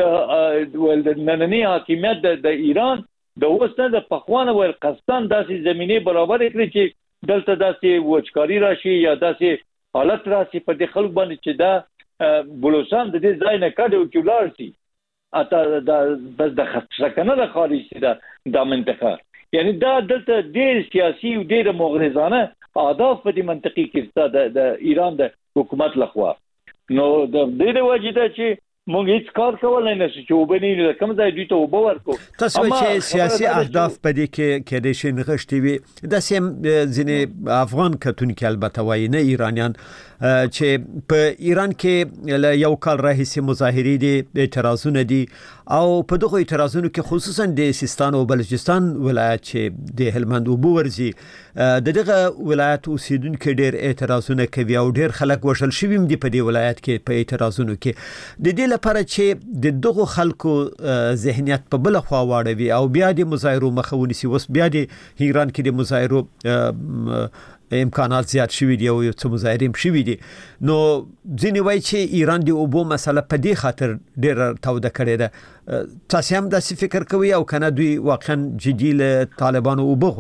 د نننی حاکمیت د ایران د اوسنه د پخوانه ول قسطن داسې زمينه برابر کړی چې دلته داسې وچکاری راشي یا داسې حالت راشي په دې خلک باندې چې دا بلوچستان د دې ځای نه کډو کې ولار شي اته د بس د سکنه د خارج دا د منطقه یعنی دا دلته ډېر سیاسي او ډېر مغرضانه اهداف په دې منطقي کې د ایران د حکومت لخوا نو د دې وجه ده چې مونږ هیڅ کار کولای نه شو چې وبني کوم ځای دوی ته وبورکو تاسو چې سیاسي اهداف په دې کې کې د شي نغښتي وي د سیم ځینې افغان کتونکو البته وایي نه ایرانیان چې په ایران کې یو کال راهیسې مظاهرې دي اعتراضونه دي او په دغه اعتراضونو کې خصوصا د سیستان او بلوچستان ولایت چې د هلمند او بورزي د دغه ولایت اوسیدونکو ډېر اعتراضونه کوي او ډېر خلک وشل شوی دي په دې ولایت کې په اعتراضونو کې د دې لپاره چې د دغه خلکو ذهنیت په بل خوا واړوي او بیا د مظاهرو مخه ونیسي وس بیا د ایران کې د مظاهرو امکانات زیات شوي دي او یو څه مظاهرې شوي دي نو ځینې وایي چې ایران د اوبو مسله په دې خاطر ډېره توده کړې ده تاسو هم داسې فکر کوئ او کنه دوی واقعا جدي له طالبانو اوبه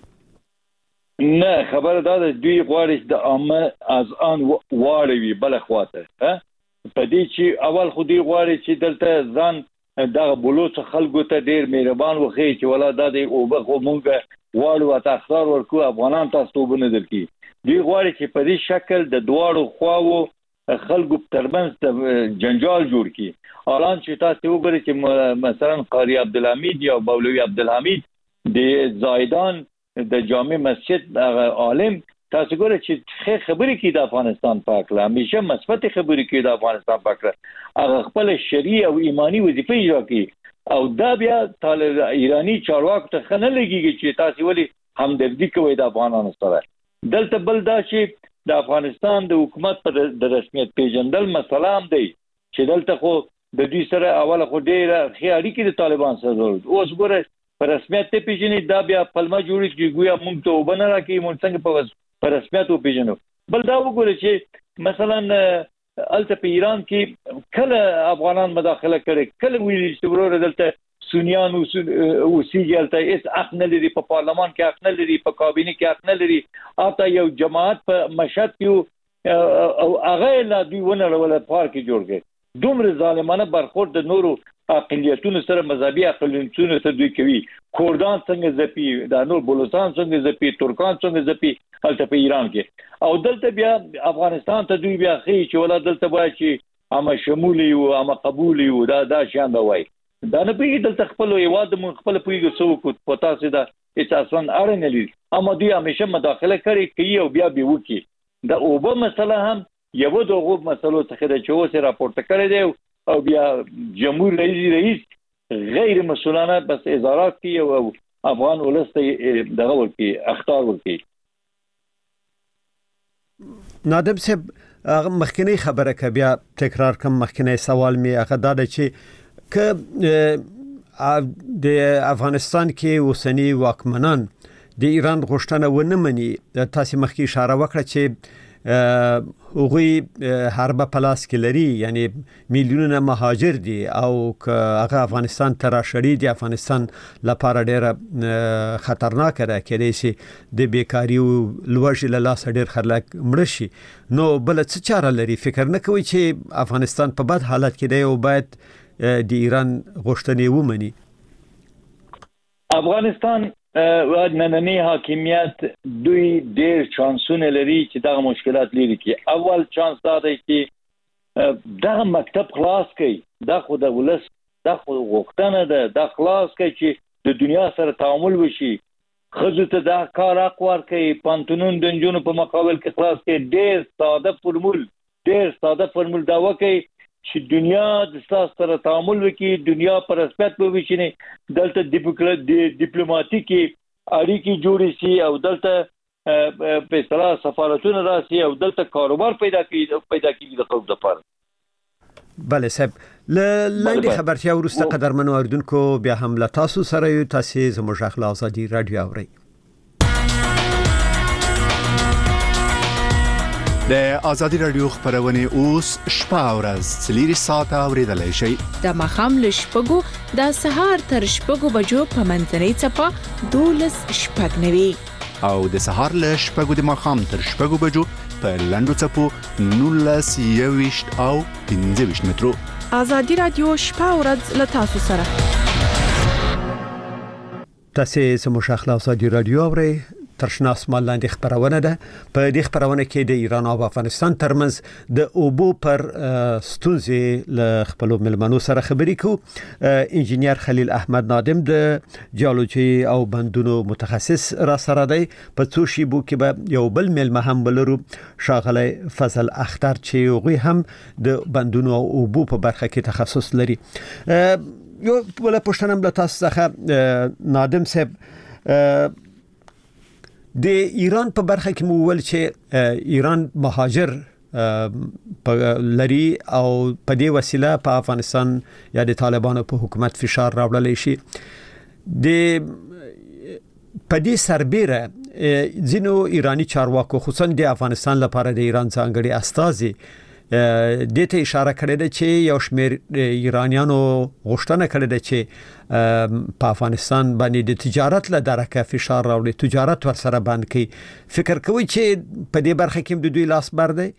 غواړي نه خبره دا ده دوی غواړي د عامه از آن واړوي بل خواته په دې چې اول خو دوی غواړي چې دلته ځان دغه بلوچ خلکو ته ډېر مهربان وخی چې ولا د اوبه خو مونږ واړو اته اخطار ورکو افغانان تاسو وبنه درکې دوی غواړي چې په دې شکل د دواړو خواو خلکو ترمنځ جنجال جوړ کړي الان چې تاسو وګورئ چې مثلا قاری عبدالحمید یا مولوی عبدالحمید د زایدان د جامع مسجد عالم تاسو ګورئ چې خبرې کوي د افغانستان په اړه همیشه مثبت خبرې کوي د افغانستان په اړه هغه خپل شرعي او ایمانی وظیفه اجرا کوي او دا بیا طالب ایرانی چارواکو ته خنه لګیږي چې تاسو ولي همدردي کوي د افغانانو سره دلته بل دا چې د افغانستان د حکومت پر د رسمیت پیژندل مسله هم دی چې دلته خو د دوی سره اوله خو ډیره ښه اړیکې د طالبان سره ضرورت اوس ګوره پر رسمیت ته پیژنې دا بیا پلمه جوړی چې ګویا مونږ ته وبنه راکې مونږ څنګه په پر رسمیت او پیژنو بل دا وګوره چې مثلا الته په ایران کې کله افغانان مداخله کړي کله ویل چې ورور دلته سنیان او سیجلته اس حق نه لري په پارلمان کې حق نه لري په کابینه کې حق نه لري اته یو جماعت په مشهد کې او هغه لا دوی ونه ولا پارک جوړ کړي دومره ظالمانه برخورد د نورو اقلیتونو سره مذهبي اقلیتونو سره دوی کوي کوردان څنګه زپی د نور بلوچستان څنګه زپی ترکان څنګه زپی الته په ایران کې او دلته بیا افغانستان ته دوی بیا خي چې ولا دلته وای چې اما شمولي او اما قبولي او دا دا شان وای دا نه پیږي دلته خپل یواد مون خپل پیږي سو کو پتا سي دا اساساً اړ نه لري اما دوی همیشه مداخله کوي کوي او بیا به وکی دا اوبه مسله هم یو دغه مسلو څخه د چوسه راپورته کړی دی او بیا جمهور رئیس رئیس غیر مسؤلانه بس اظهارات کوي او افغان ولسته دغه ورکی اختار ورکی نادم صاحب مخکنی خبره که بیا تکرار کوم مخکنی سوال می هغه دا چې که د افغانستان کې اوسنی واکمنان د ایران غوښتنه ونه مني تاسو مخکې اشاره وکړه چې هغه حرب پلاس کې لري یعنی میلیونونه مهاجر دي او هغه افغانستان ته راشړي دي افغانستان لپاره ډېر خطرناک ده کېدای شي د بیکاری او لوږې له لاسه ډېر خلک مړه شي نو بل څه چاره لري فکر نه کوي چې افغانستان په بد حالت کې دی او باید د ایران غوښتنې ومني افغانستان و نننی حاکمیت دوی ډیر چانسونه لري چې دغه مشکلات لري کې اول چانس دا دی چې دغه مکتب خلاص کړي دا خو د ولس دا خو غوښتنه ده دا خلاص کړي چې د دنیا سره تعامل وشي خزو ته دا کار اقوار کوي پانتونون د نجونو په مقابل کې خلاص کړي ډیر ساده فرمول ډیر ساده فرمول دا وکړي چې دنیا د ساس سره تعامل وکړي دنیا پر رسمیت به وشي دلته ډیپلوماټیکي اړیکې جوړې شي او دلته په اصطلاح سفارتونه راشي او دلته کاروبار پیدا کیږي پیدا کیږي د خلکو لپاره بله صاحب لاندې خبرتیا وروسته قدرمنو اردوونکو بیا هم له تاسو سره یو تاسو زموږ غږ له ازادي رادیو اورئ د ازادي رادیو خبرونه اوس شپه او ورځ څلور ساعته اوریدلای شئ د مخام له شپږو د سهار تر شپږو بجو په منځنۍ چپه دولس شپږ نوي او د سهار له شپږو د مخام تر شپږو بجو په لندو چپو نولس یويشت او پنځه ویشت مترو ازادي رادیو شپه او ورځ له تاسو سره تاسو سمو شخلا ازادي رادیو اورئ ترشنا اسمان لاندې خبرونه ده په دې خبرونه کې د ایران او افغانستان ترمنځ د اوبو پر ستونزې له خپل ملمنو سره خبرې کو انجینیر خلیل احمد نادم د جیولوژي او بندونو متخصص را سره دی په څو شیبو کې به یو بل ملمه هم بلرو شاغلی فضل اختر چې هغوی هم د بندونو او اوبو په برخه کې تخصص لري یو بل پوښتنه له تاسو څخه نادم صاحب د ایران په برخه کې مو ول چې ایران مهاجر لري او په دې وسیله په افغانستان یا د طالبانو په حکومت فشار راوړل شي د په دې سربېره ځینو ایرانی چارواکو خصوصا د افغانستان لپاره د ایران ځانګړي استازي د ته اشاره کړې ده چې یو شمېر ایرانیانو غوښتنه کړې ده چې په افغانستان باندې د تجارت له درکه فشار راوړي تجارت ورسره بند کړي فکر کوي چې په دې برخه کې د دوی لاس بر دی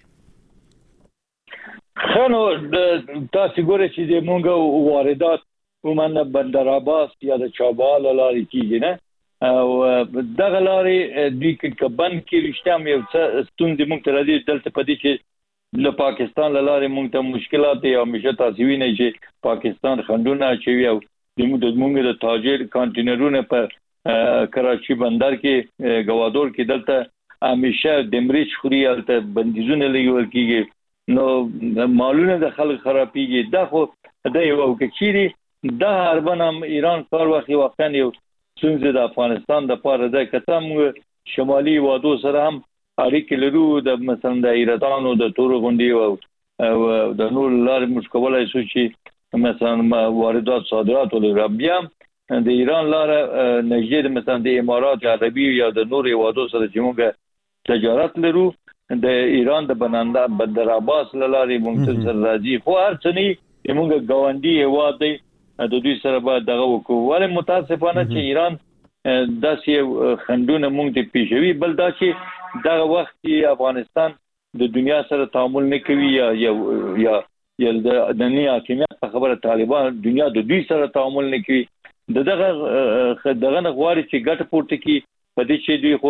خنو تاسو ګورئ چې د مونږ واردات ومنه بندر عباس یا د چابهار لارې کیږي نه او دغه لارې د کبن کې رښتیا یو څه ستونزې مونږ ته راځي دلته په دې چې له پاکستان لاره مونږ ته مشکلات یا همیشه تاسو وینئ چې پاکستان خندونه چوي او د مونږ د تاجر کانټینرونه په کراچي بندر کې گوادور کې دلته همیشه دمریچ خوري الته بندیزونه لګول کیږي نو مالونه د خلک خرابېږي دا خو د یو کچيري د هربنم ایران کار وخت وختن یو څنګه د افغانستان د پاره د کتم شمالي وادو سره هم اړیکې لرو د مثلا د ایرانو د تور غونډي او د نور لارې مشکلای شو چې مثلا واردات صادرات ولر بیا د ایران لاره نږدې مثلا د امارات عربي یا د نور وادو سره چې موږ تجارت لرو د ایران د بناندا بندر عباس لارې ممتاز راځي خو هر څه نه موږ ګاونډي هوا دی د دوی سره به دغه وکړو ولې متاسفانه چې ایران داسې خندونه موږ ته پیښوي بل دا چې دغه وخت کې افغانستان د دنیا سره تعامل نه کوي یا یا یا د دنیا حاکمیت په خبره طالبان دنیا د دوی سره تعامل نه کوي دغه دغه غواړي چې ګټ پورته کی په دې چې دوی خو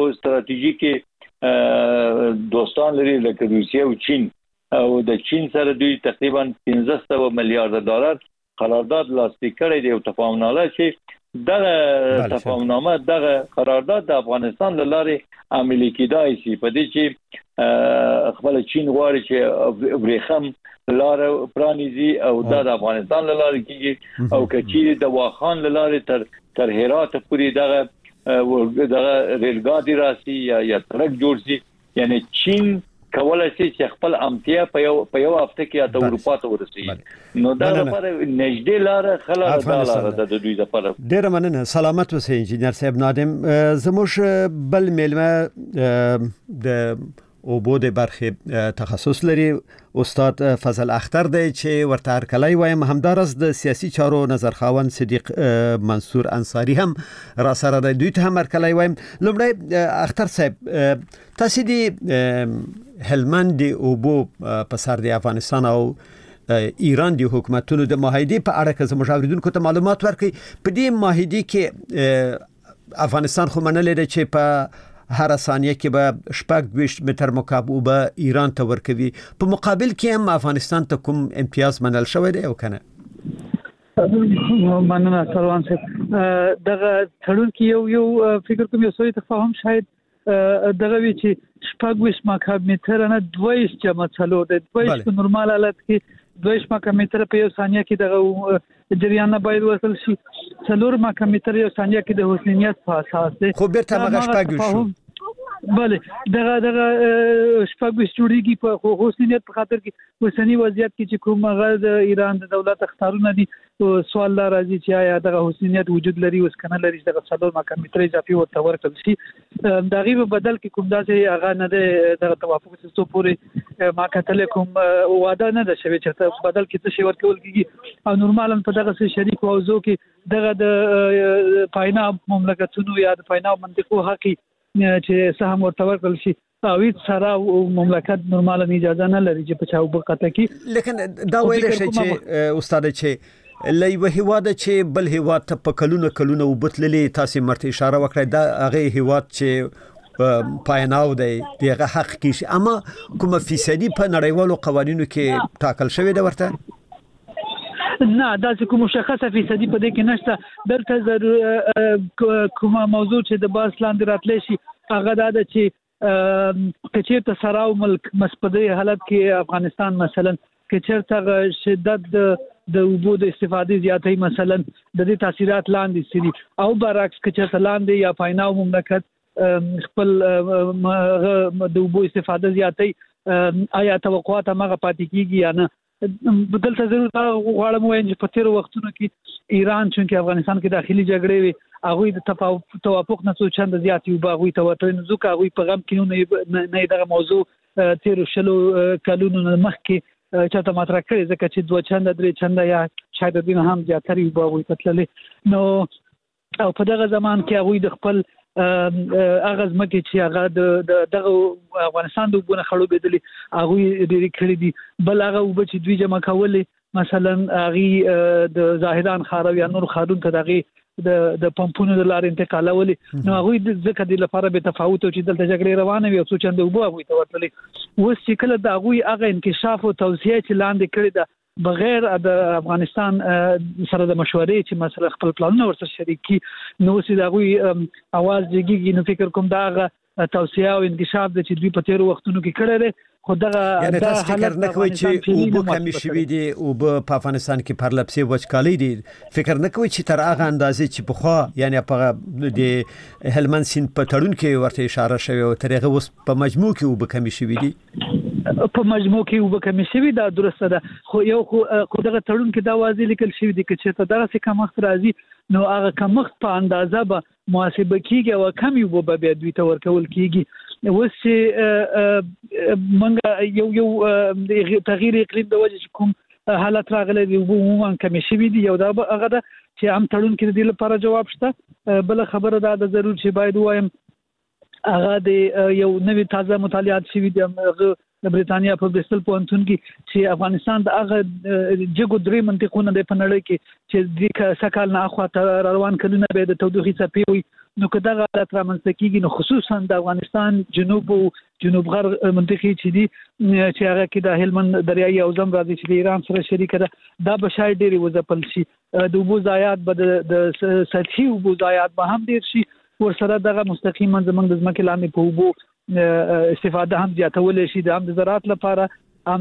ستراتیژیکي دوستان لري لکه روسیه او چین او د چین سره دوی تقریبا پنځه سوه میلیارډ ډالر قرارداد لاسلیک کړی دی او تفاهمنامه چې دغه تفاهمنامه دغه قرارداد د افغانستان لاره عملي کیدای شي په دې چې خپل چین غواړي چې ورېخم لاره پرانیزي او د افغانستان لاره کیږي او کچې د واخان لاره تر تر هرات پورې دغه دغه ریلګاډي راسي یا یا ترک جوړ شي یعنی چین کولای شي چې خپل امتیا په یو په یو هفته کې د اروپا ته ورسېږي نو دا لپاره نږدې لاره خلک د لاره د دوی لپاره ډېر مننه سلامت اوسئ انجینر صاحب نادم زموږ بل میلمه د اوبو د برخه تخصص لري استاد فضل اختر دی چې ورته هرکلی وایم. همدارس د سیاسي چارو نظرخوان صدیق منصور انصاری هم را سره دی، دوی ته هم هرکلی وایم. لومړی اختر صاحب، تاسو د هلمند د اوبو په سر د افغانستان او ایران د حکومتونو د معاهدې په اړه که زموږ اوریدونکو ته معلومات ورکړي. په دې معاهدې کې افغانستان خو منلې ده چې په هر ثانیه کې به شپږ دویشت متر مکعب اوبه ایران ته ورکوي، په مقابل کې هم افغانستان ته کوم امتیاز منل شوی دی او کنه؟ مننه سروان صاحب. دغه تړون کې یو یو فکر کوم یو سوی تفاهم شاید دغه وی چې شپږ ویشت مکعب متر نه دویشت جمع څلور دی. دویشت په نورمال حالت کې دویشت مکعب متر په یو ثانیه کې دغه جریان نه باید وصل شي. څلور مکعب متر یو ثانیه کې د حسنیت په اساس دی. خو بیرته هغه شپږ شو. بله دغه دغه شپږ ویشت جوړیږي په حسنیت په خاطر کې اوسنی وضعیت کې چې کوم هغه د ایران د دولت اختارونه دي، سوال لا راځي چې آیا دغه حسنیت وجود لري اوس کنه لري، دغه څلور مکعب متر اضافي ورته ورکړل شي. دغه په بدل کې کوم داسې هغه نه ده دغه توافق چې پورې ما کتل کوم وعده نه ده شوی چې بدل کې څه شی ورکول کیږي. او نورمالاً په دغه شریک موضوع کې دغه د پایناب مملکتونو یا د پایناب منطقو حقي چې سهم ورته ورکړل شي او هیڅ سره مملکت نورمالاً اجازه نه لري چې په چاو بقته کې. لیکن دا ویل شي چې استاد چې لایو هیواد چې بل هیواد ته په کلونه کلونه وبتللې، تاسو مرته اشاره وکړه دا هغه هیواد چې پایناو دی دغه حق کې، اما کومه فیصدي په نړیوالو قوانینو کې ټاکل شوی دی ورته؟ نه دا چې کوم مشخصه فیصدي په دې کې نشته. دلته ضرور کومه موضوع چې د باس لاندې راتلی شي هغه دا ده چې کچېرته سراو ملک مسپدي حالت کې افغانستان مثلا کچېرته شدت د اوبو د استفادې زیاتې مثلا د دې تاثیرات لاندې سری او برعکس کچېرته لاندې یا پایناو مملکت خپل د اوبو استفاده زیاتې آیا توقعات هغه پاتې کیږي یا نه. بدلته ضرور غواړم وایم چې په تیر وختونو کې ایران چې افغانستان کې داخلي جګړې وي هغه د توافق نه څو چند زیات یو باغوي تواتر نه ځکه هغه په غم کې نه نه دغه موضوع تیر شلو کلونو مخکې چې ته مطرح کړی ځکه چې دوه چند درې چند یا شاید دین هم زیاتره یو باغوي تللې نو او په دغه زمان کې هغه د خپل اغاز مکه چې هغه د دغه افغانستان د وګړو خړو بدلی هغه ډېری کړی دي. بل هغه وب چې دوی جمع کولې مثلا هغه د زاهدان خاروي یا نور خارون ته دغه د د پمپونو د لارې انتقالولې نو هغه د ځکه د لپاره به تفاوت او چې دلته جګړې روانه وي او څو چنده وبو هغه ته ورتلې اوس چې کله د هغه هغه انکشاف او توسعه چې لاندې کړی ده بغیر د افغانستان سره د مشورې چې مثلا خپل پلانونه ورسره شریک کی نو چې دا غوي اواز دیږي نو فکر کوم دا توسعه او انکشاف د چې دوی په تیر وختونو کې کړی دی خو دغه یعنی تاسو فکر نه کوئ چې اوبه کمی شوي دي اوبه په افغانستان کې پرلپسې وچکالي دي فکر نه کوئ چې تر هغه اندازې چې په خو یعنی په د هلمند سیند په تړون کې ورته اشاره شوی او تر هغه اوس په مجموع کې اوبه کمی شوي دي په مجموع کې اوبه کمی شوي دا درسته ده خو یو خو دغه تړون کې دا واضح لیکل شوی دی چې ته دغه څه کمښت راځي نو هغه کمښت په اندازه به محاسبه کیږي او کم یو به بیا دوی ته ورکول کیږي اوس چې منګه یو یو تغییر اقلیم د وجه کوم حالت راغلی دی عموما کمی شوي دي یو دا هغه ده چې هم تړون کې د دې لپاره جواب شته بل خبره دا د ضرور چې باید وایم هغه د یو نوې تازه مطالعات شوي دي هغه د بریتانیا په برسټل پوهنتون کې چې افغانستان د هغه جګو درې منطقونه د پنړې کې چې د سکهال نه اخوا روان کلونه به د تودوخي څپې وي نو که دغه حالت رامنځته کیږي نو خصوصا د افغانستان جنوب او جنوب غرب منطقې چې دي چې هغه کې د هلمند دریایي حوزه راځي چې د ایران سره شریک ده دا به شاید ډېری وځپل شي د اوبو ضایعات به د سطحي اوبو ضایعات به هم ډېر شي ورسره دغه مستقیما زمونږ د ځمکې لاندې په اوبو استفاده هم زیاتول شي د هم د زراعت لپاره هم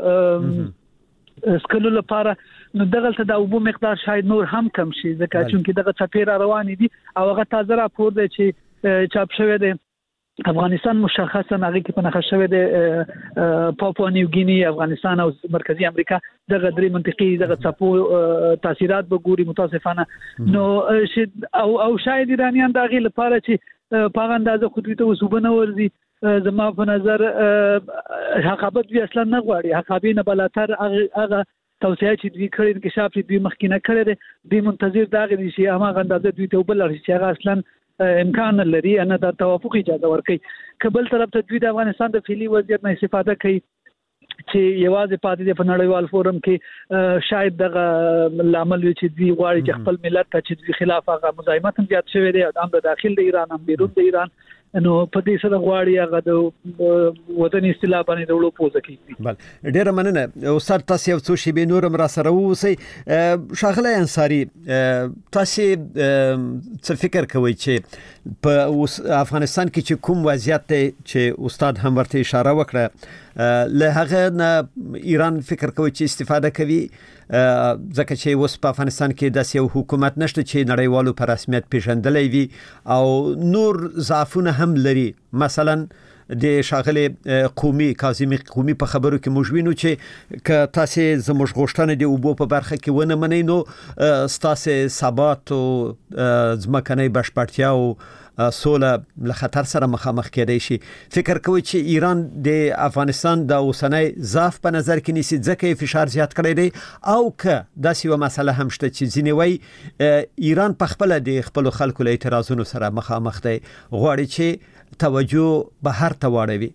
د سکلو لپاره نو دغه د اوبو مقدار شاید نور هم کم شي ځکه چې دغه څپې روان دي او هغه تازه راپور دی چې چاپ شوی دی افغانستان مشخصا هغه کې په نخښه شوی دی پاپوا نیو ګینی افغانستان او مرکزی امریکا دغه درې منطقې دغه څپو تاثیرات به ګوري متاسفانه نو او او شاید ایرانیان دغه لپاره چې په اندازه خو دوی ته وسوبنه ورزي زما په نظر حقابت وی اصلا نه غواړي. حقابین بلاتر هغه توسعه چې دوی کړی انکشاف چې دوی مخکینه کړی دی دوی منتظر داغه دي چې هغه اندازه دوی ته وبلل چې هغه اصلا امکان لري ان د توافق اجازه ورکړي. کبل طرف ته دوی د افغانستان د فعلی وضعیت نه استفاده کوي چې یوازې پاتې د نړیوال فورم کې شاید دغه لامل وي چې دوی غواړي چې خپل ملت ته چې دوی خلاف هغه مزاحمت هم زیات شوی دی هم د داخل د ایران هم بیرون د ایران نو په دې سره غواړي هغه د وطن اصطلاح باندې د وړو پوزه کوي. بل ډیره مننه استاد تاسو یو څو شی به نورم را سره ووسی. شاغله انصاری تاسو څه فکر کوئ چې په افغانستان کې چې کوم وضعیت دی چې استاد هم ورته اشاره وکړه له هغه نه ایران فکر کوي چې استفاده کوي ځکه چې اوس په افغانستان کې داسې یو حکومت نشته چې نړیوالو په رسمیت پیژندلی وي او نور ضعفونه هم لري. مثلا د شاغله قومي کاظمی قومي په خبرو کې موږ وینو چې ک تاسو زموږ غوښتنه دی وبو په برخه کې ونه منئ نو ستاسو ثبات او ځمکنۍ بشپړتیا او سوله له خطر سره مخامخ کېدای شي. فکر کوي چې ایران د افغانستان د اوسنۍ ضعف په نظر کې نیسي ځکه یې فشار زیات کړی دی او که داسې یوه مسله هم شته چې ځینې وایي ایران په خپله د خپلو خلکو له اعتراضونو سره مخامخ دی غواړي چې توجه بهر ته واړوي.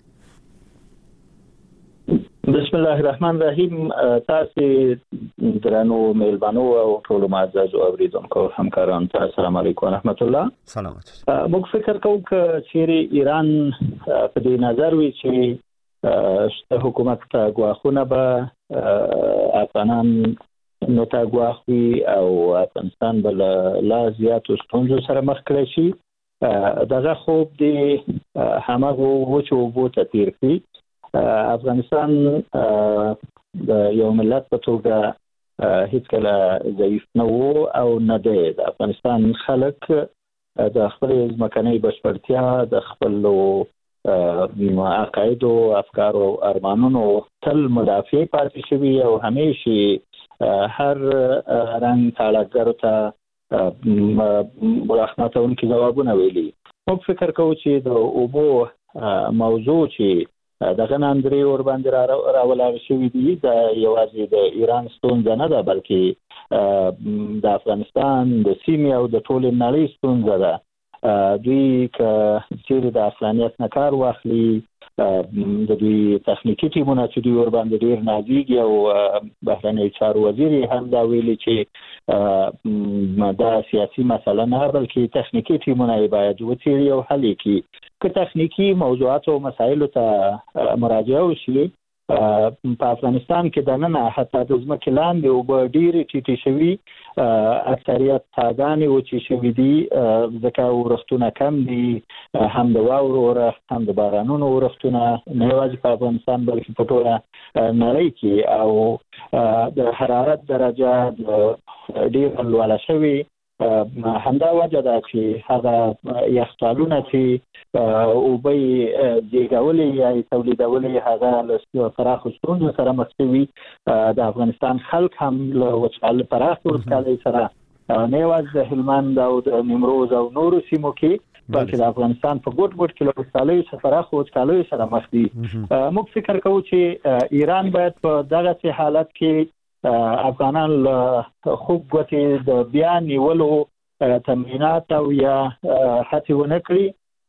بسم الله الرحمن الرحیم. تاسو درنو میلمانو او ټول معزز اوریدونکو همکاران ته السلام علیکم ورحمت الله. سلامات. موږ فکر کوو چې چیرې ایران په دې نظر وي چې حکومت ته غواخونه به افغانان نو ته غواخوي او افغانستان بل لا زیاتو ستونزو سره مخ کړی شي دغه خوب دی همغه وچو بو ته تیر کړي. افغانستان د یو ملت په توګه هیڅ کله ضعیف نه وو او نه دی. د افغانستان خلک د خپل ځمکنۍ بشپړتیا د خپل عقاید او افکار او ارمانونو تل مدافع پاتې شوي او همیشه هر رنګ تاړهګر ته ملاحظاتونکي ځوابونه ویلي. موږ فکر کوو چې د اوبو موضوع چې دغه نن درې ور باندې راولاړ شوی دی دا یوازې د ایران ستونزه نه ده بلکې د افغانستان د سیمې او د ټول نړۍ ستونزه ده. دوی که چیرې د عقلانیت نه کار واخلي د دوی تخنیکی ټیمونه چې دوی ور باندې ډیر نازیږي او بهرنی چارو وزیر هم دا ویلي چې دا سیاسي مسله نه بلکې تخنیکی ټیمونه باید وڅېړي او حل کړي. که تخنیکی موضوعات او مسایل ته مراجعه وشي په افغانستان کې د نن حتی د ځمکې لاندې او ډېرې ټیټې شوي اکثریت څاګانې وچې شوي دي ځکه ورښتونه کم دي هم د واورو ورښت هم د بارانونو ورښتونه نه یوازې په افغانستان بلکې په ټوله نړۍ کې او د حرارت درجه ډېره لوړه شوې. همدا وجه ده چې هغه یخچالونه چې اوبه یې زیږولې یا یې تولیدولې هغه له پراخو ستونزو سره مخ شوي. د افغانستان خلک هم له وچکالۍ پراخ وچکالۍ سره نه یوازې د هلمند او د نیمروز او نورو سیمو کې بلکې د افغانستان په ګوټ ګوټ کې له وچکالۍ سره پراخو وچکالۍ سره مخ دي. موږ فکر کوو چې ایران باید په دغه حالت کې افغانان له خوب ګوتې د بیا نیولو تمرینات او یا هڅې ونه کړي.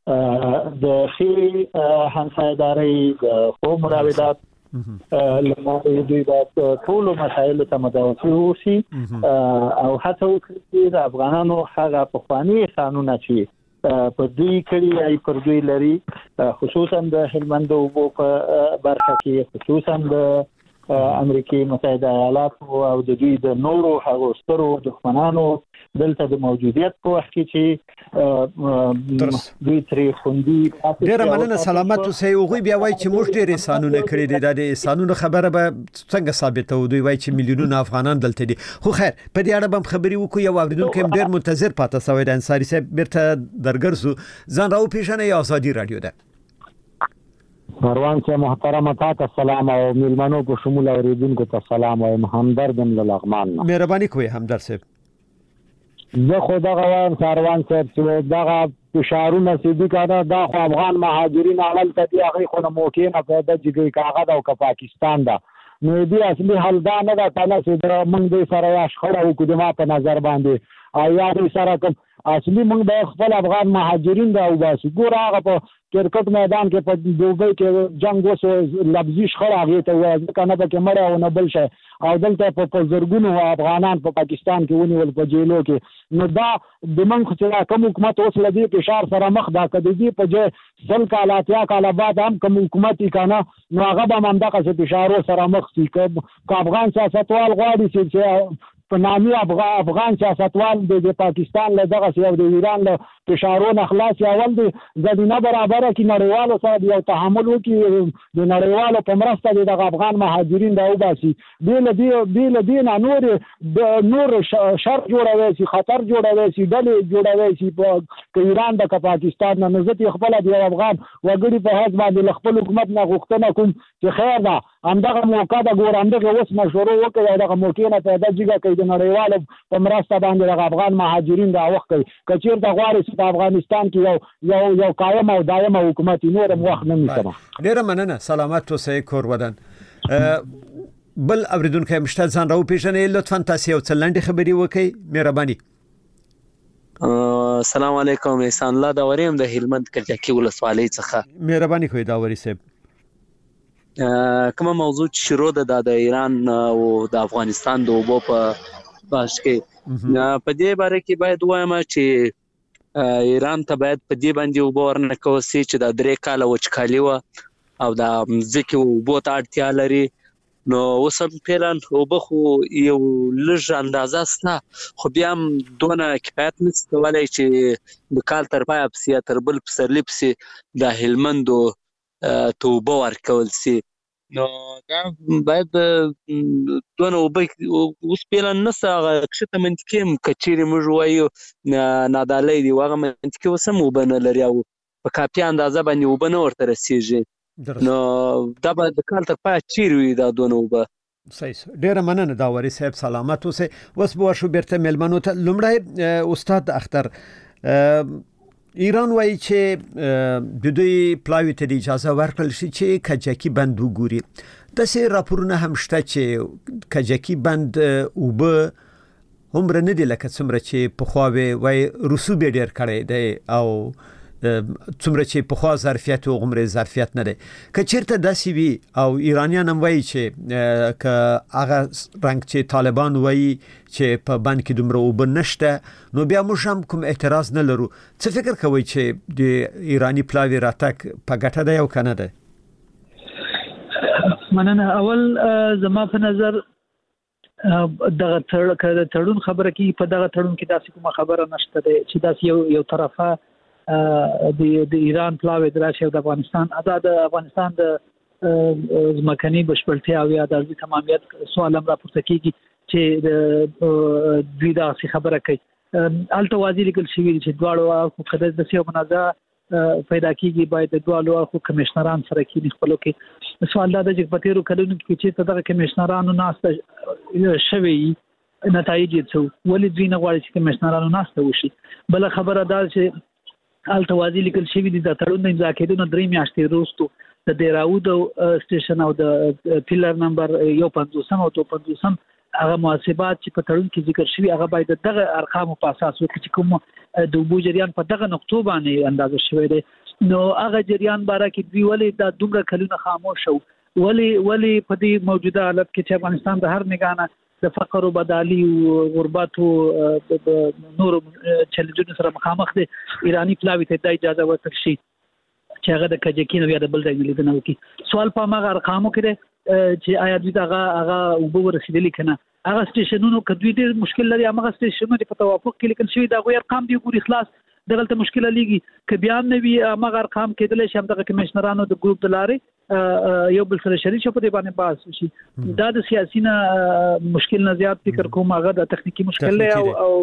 د ښې همسایه‌دارۍ د ښو مراودات له لارې دوی باید ټولو مسایلو ته متوجه واوسي او هڅه وکړي چې د افغانانو هغه پخواني احسانونه چې په دوی کړي یا پر دوی لري خصوصا د هلمند اوبو په برخه کې خصوصا د امریکای متحده ایالاتو او د دوی د نورو هغو سترو دښمنانو دلته د موجودیت په وخت کې چې دوی ترې خوندي ډېره مننه سلامت اوسئ. هغوی بیا وایي چې موږ ډېر احسانونه کړي دي. دا د احسانونو خبره به څنګه ثابته و؟ دوی وایي چې میلیونونه افغانان دلته دي. خو خیر په دې اړه به هم خبرې وکړو. یو اورېدونکی هم ډېر منتظر پاته شوی دی. انصاري صاحب بیرته درګرځو. ځان راوپېژنئ. ازادي راډیو ده. مروان سے محترم تا سلام او میلمنو په شمول اوریدونکو ته سلام او همدردم له لغمان. مهرباني کوئ همدرد صاحب. زه خو دغه وایم ساروان صاحب چې دغه فشارونه سیدي کنه دا خو افغان مهاجرین عمل ته دی هغه خو نه موقع نه پیدا چې کاغذ او که پاکستان دا نو دې اصلي حل دا نه ده کنه چې موږ دې سره یا شخړه وکړو د ما په نظر باندې او یا دې سره کوم اصلي موږ د خپل افغان مهاجرین دا وباسو ګور هغه په کرکټ میدان کې په دوبۍ کې جنگ وسو لفظي شخړه هغه ته وایي کنه به کې مړ او نه بل شي او دلته په زرګونو افغانان په پاکستان کې ونیول په جیلو کې نو دا د منخ چې کوم حکومت اوس لدی فشار سره مخ دا کدی په ځای سل کال اتیا کال بعد هم کوم حکومت کنه نو هغه به هم دغه فشار سره مخ شي که افغان سیاستوال غواړي چې په نامي افغان سیاستوال د پاکستان له دغه او د ایران له فشارونو خلاص اول د زمينه برابر کې نړیوالو سره یو تحمل وکړي د نړیوالو په مرسته د افغان مهاجرین دا وباسي بیل دی بیل دی نه نور نور شر جوړوي چې خطر جوړوي چې ډلې جوړوي چې په ایران د پاکستان نه نزت خپل د افغان وګړي په هڅه باندې خپل حکومت نه غوښتنه کوم چې خیر ده همدغه موقع د ګورانده اوس مشورو وکړي دغه موقع نه پیدا جګه د نړیوالو په مرسته باندې د افغان مهاجرین دا وخت کوي کچیر د غواړي چې په افغانستان کې یو یو یو قائم او دائم حکومت نور وخت نه میسمه ډیره مننه سلامت اوسئ کور ودان بل اوریدونکو مشته ځان راو پیژنې لطفا تاسو یو څه لنډه خبري وکړئ مهرباني السلام علیکم احسان الله دا وریم د هلمند کلچکی ولسوالۍ څخه مهرباني کوئ دا وری صاحب کومه موضوع شروع ده د ایران او د افغانستان د اوبو په باش کې په دې باره کې باید وایم چې ایران ته باید په دې باندې اوبو ورنکو سي چې د درې کاله وچکالي و او د ځکه اوبو ته اړتیا لري نو وسم پلان اوبو خو یو لږ اندازه ستا خو بیا هم دونه کفایت نشي کولای چې د کال تر پای په تر بل پسرلی پسې د هلمندو توبه ورکول سي نو دا باید دونه وبې اوس پلان نه سره کښته منطقي کچيري موږ وایو نادالۍ دی واغه منطقي وسم وبنه لري او په کافي اندازه باندې وبنه ورته رسیږي نو دا به د کال تر پای چیرې دا دونه وبه صحیح ډیره مننه دا وری صاحب سلامت اوسه وس بو شو بیرته ملمنو ته لمړی استاد اختر ایران وایي چې د دوی پلاوی ته اجازه ورکړل شي چې کجکی بند وګوري د سه راپورونه هم شته چې کجکی بند اوبه هم نه دی لکه څومره چې په خواوي وای رسوب ډیر کړي دی او څومره چې په خوا ظرفیت او عمر ظرفیت نه دی که چیرته داسي وي او ایرانیان هم وایي چې ک هغه رنګ چې طالبان وایي چې په بند کې دومره اوبه نشته نو بیا موږ هم کوم اعتراض نه لرو څه فکر کوئ چې د ایرانی پلاوی راتګ په ګټه دی او کنه دی مننه اول زما په نظر دغه تړون خبره کې په دغه تړون کې داسې کومه خبره نشته ده چې داسې یو یو طرفه د د ایران پلاوی درشه د افغانستان آزاد افغانستان د ځمکني بشپړتیا او یا د تمامیت سوال هم راپورته کیږي چې د دوی دا خبره کوي الته وزیر لیکل شوی چې دواړو خو خدای د سیو منازعه پیدا کیږي باید د دواړو خو کمشنران سره کې خپلو کې سوال دا چې په تیرو کلونو کې چې دغه کمشنرانو ناسته شوی نتایج څه ولې دوی نه غواړي چې کمشنرانو ناسته وشي بل خبره دا چې الته وزیر لیکل شوی دی د تړون د امضا کېدو درې میاشتې وروسته د ډیراود سټیشن او د پیلر نمبر یو پنځوسم او دوه پنځوسم هغه محاسبات چې په تړون کې ذکر شوی هغه باید دغه ارقامو په اساس وکړي چې کوم د اوبو جریان په دغه نقطو باندې اندازه شوی دی نو هغه جریان باره کې دوی ولې د دومره کلونه خاموش شو ولې ولې په دې موجوده حالت کې چې افغانستان د هر نگانه د فقر او بدالي او غربت او نور چیلنجونو سره مخامخ دي ایرانی پلاوی ته د اجازه ورکړي شي چې هغه د کجکین یا د بل ځای لیدنه وکړي سوال په ما ارقامو کې چې آیا دوی هغه هغه وګ ورسېدلی کنه هغه سټیشنونو کدوې ډېر مشکل لري هغه سټیشنونو په توافق کې لیکل شوی دا غوړ ارقام دی ګوري خلاص دغلته مشکله لګي ک بیان نوي هغه ارقام کېدل شي هم دغه کمشنرانو د ګروپ دلارې یو بل سره شریک په دې باندې باس شي دا د سیاسي نه مشکل نه زیات فکر کوم هغه د تخنیکی مشکل له او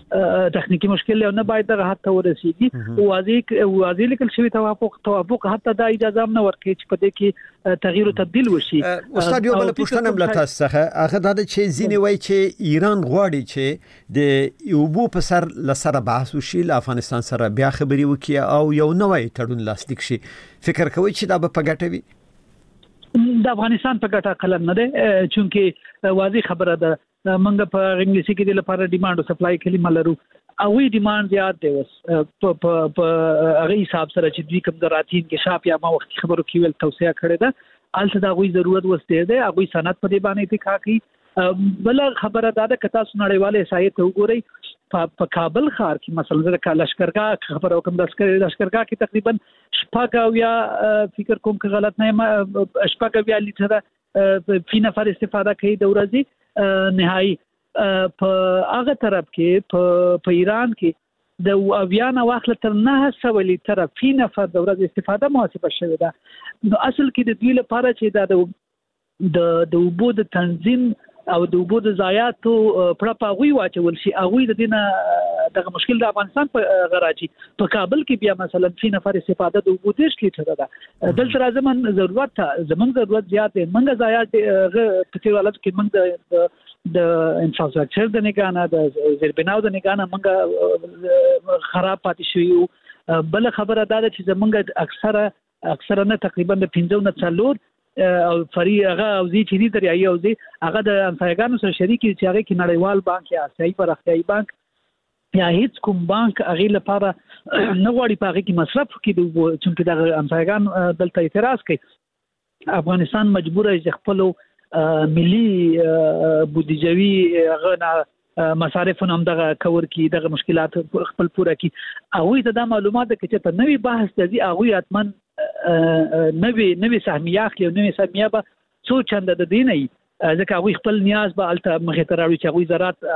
تخنیکی مشکل له نه باید دغه حتی ورسیږي واضح واضح لیکل شوی توافق توافق حتی دا اجازه نه ورکړي چې په دې کې تغییر او تبديل وشي. استاد یو بل پوښتنه هم لته څخه هغه دا چې ځینې وایي چې ایران غواړي چې د اوبو په سر لسره بحث وشي له افغانستان سره بیا خبري وکړي او یو نوې تړون لاسلیک شي. فکر کوي چې دا به په ګټه وي؟ د افغانستان په ګټه کلن نه ده چونکه واضح خبره ده منګه په انګلیسي کې د لپاره ډیماند او سپلای کلمه لرو او وی ډیماند زیات دی اوس په په هغه حساب سره چې دوی کوم دراتین کې شاپ یا ما وخت خبرو کې ول توسعه کړې ده الته دا غوي ضرورت وسته ده هغه سند په دې باندې اتفاق کوي. بل خبره ده د کتا سنړیواله سایت وګورئ په کابل ښار کې مثلا د لشکرګاه خبرو کوم د لشکرګاه کې تقریبا شپږ یا فکر کوم که غلط نه شپږ یا لیټره فی نفر استفاده کوي د ورځې نهایی. په هغه طرف کې په ایران کې د اویان واخله تر نه سوه لیټره فی نفر د ورځې استفاده محاسبه شوې ده. نو اصل کې د دوی لپاره چې دا د د اوبو د تنظیم او د اوبو د ضایعاتو پړپاغوي واچول شي هغه د دینه دغه مشکل د افغانستان په غراچی په کابل کې بیا مثلا فی نفر استفاده د اوبو دیش لیټره ده دلته راځم ضرورت ته زمونږ ضرورت زیات دی منګه ضایعات په تیر حالت کې منګه د انفراستراکچر د نگانه د زیربناو د نگانه منګه خراب پاتې شوی. بل خبره دا ده چې زمونږ اکثره اکثره نه تقریبا د پنځه نه څلور او فری هغه او زی چې دي دریایي او زی هغه د همسایګانو سره شریکي چې هغه کې نړیوال بانک یا آسیایي پراختیایي بانک یا هیڅ کوم بانک هغه لپاره نه غواړي په هغه کې مصرف کړي چې د همسایګان دلته اعتراض کوي. افغانستان مجبور دی چې خپل ملي بودیجوي هغه مصارف هم دغه کور کی دغه مشکلات خپل پوره کی هغه ته د معلومات کې چې په نوې بحث دی هغه اتمن نوې نوې سهمیه اخلي او نوې سهمیه به څو چنده د دیني ځکه هغه خپل نیاز به الته مخې ته راوړي چې هغه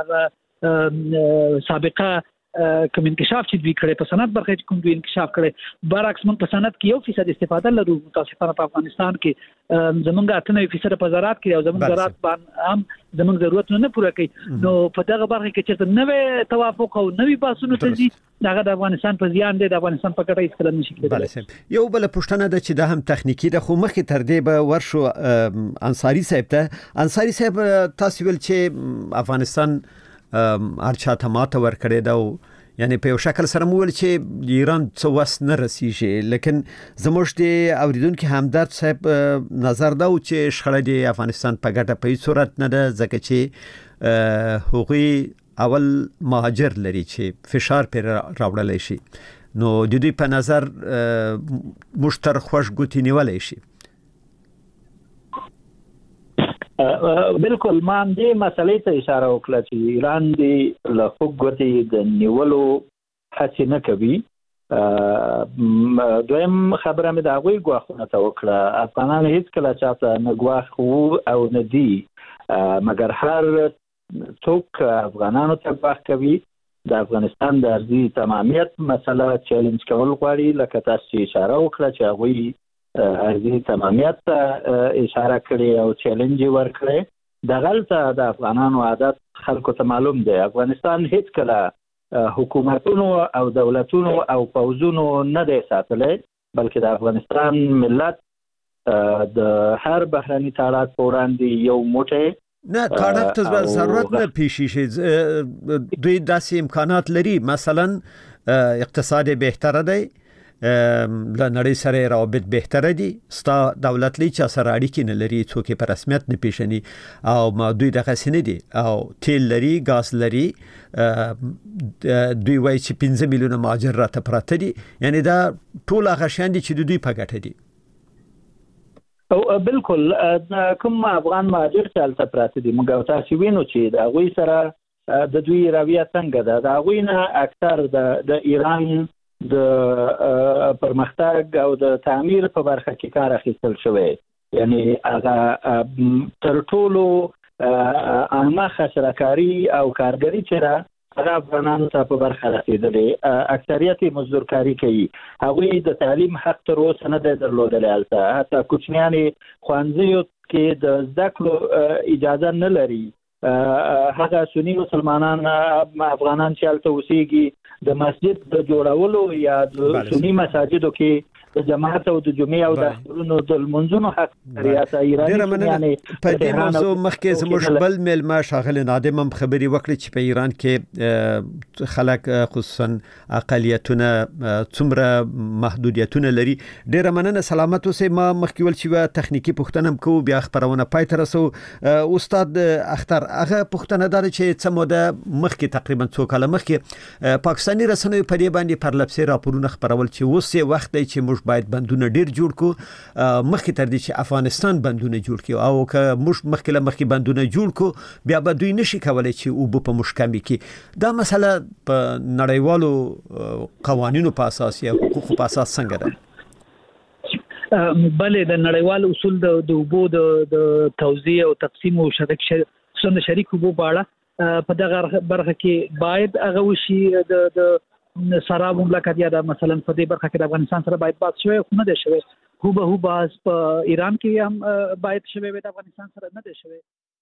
زراعت سابقه کوم انکشاف چې دوی کړي په صنعت برخه کې کوم دوی انکشاف کړي برعکس موږ په صنعت کې یو فیصد استفاده لرو متاسفانه په افغانستان کې زمونږ اته نه فیصد په زراعت کې او زمونږ زراعت باندې هم زمونږ ضرورت نه پوره کوي. نو په دغه برخه کې چې نوې توافق او نوې باسونو ته دي دغه د افغانستان په زیان دی د افغانستان په ګټه هیڅ کله نشي کېدلی. یو بل پوښتنه ده چې د هم تخنیکی د خو مخې تر دې به ورشو انصاری صاحب ته انصاری صاحب تاسو ول چې افغانستان هر چاته ماته ور کړی دا یعنی په یو شکل سره مول چې ایران څه وس نه رسیږي لیکن زموږ د اوریدونکو همدرد صاحب نظر دا و چې شخړه د افغانستان په ګټه په هیڅ صورت نه ده ځکه چې هغوی اول مهاجر لري چې فشار پر راوړل شي نو د دوی په نظر مشتر خوش ګوتی نیولای شي. بالکل ما هم دې مسلې ته اشاره وکړه چې ایران دې له خوږ ګوتې د نیولو هڅې نه کوي. دویم خبره مې د هغوی ګواښونه ته وکړه افغانان هیڅ کله چاته نه ګواښ وو او نه دي مګر هر څوک افغانانو ته ګواښ کوي د افغانستان د ارضي تمامیت مسله چیلنج کول غواړي لکه تاسو چې اشاره وکړه چې هغوی ارضي تمامیت ته اشاره کړې او چیلنج ورکړي د غلطه د افغانانو عادت خلکو ته معلوم دی. افغانستان هیڅ کله حکومتونو او دولتونو او پوځونو نه دی ساتلی بلکې د افغانستان ملت د هر بهرني تاړاک په وړاندې یو موټی نه تاړاک ته ضرورت نه پیښ شي دوی داسې امکانات لري مثلا اقتصاد بهتره دی له نړۍ سره روابط بهتره دي ستا دولت لې چا سره اړیکې نه لري څوک په رسمیت نه پیژني او ما دوی دغه سینې دي او تیل لري غاز لري دوی وایي چې پنځه میلیونه مهاجر راته پراته دي یعنی دا ټول هغه شیان دي چې دوی په ګټه دي. او بالکل کوم افغان مهاجر چې هلته پراته دي موږ تاسو وینو چې د هغوی سره د دوی رویه څنګه ده د هغوی نه اکثر د ایران د پرمختګ او د تعمیر په برخه کې کار اخیستل شوی یعنی هغه تر ټولو عامه خسرکاری او کارګری چې را هغه افغانانو ته په برخه رسېدلې اکثریت مزدورکاري کوي هغوی د تعلیم حق تر اوسه نه دی درلودلی هلته حتی کوچنیانې ښوونځیو کې د زده کړو اجازه نه لري هغه سنی مسلمانان افغانان چې الته اوسېږي د مسجد د جوړولو یا د سنی مساجدو کې د جماعت او د جمعې او د اخترونو د منځونو حق ریاست ایران یعنی په دې موضوع مخکې زموږ بل ملما شاغل نادم هم خبري وکړي چې په ایران کې خلک خصوصا اقلیتونه څومره محدودیتونه لري. ډیره مننه سلامت اوسئ. ما مخکې ول چې تخنیکی پوښتنه کوو بیا خبرونه پای ته رسو. استاد اختر هغه پوښتنه دار چې څه موده مخکې تقریبا څو کاله مخکې پاکستاني رسنیو په دې باندې پرلپسې راپورونه خبرول چې اوس یې وخت دی چې موږ باید بندونه ډیر جوړ کو مخکې تر دې چې افغانستان بندونه جوړ کړي او که موږ مخکې له مخکې بندونه جوړ کو بیا به دوی نشي کولای چې او په مشکمه کې دا مسله په نړیوالو قوانینو په اساس یا حقوقو په اساس څنګه ده؟ بلې د نړیوال اصول د اوبو د توزیع او تقسیم او شریک څنګه شریک اوبو په اړه په دغه برخه کې باید هغه وشي د د سراب مملکت یا د مثلا په دې برخه کې د افغانستان سره باید بحث شوی خو نه دی شوی. هو به هو بحث په ایران کې هم باید شوی د افغانستان سره نه دی شوی.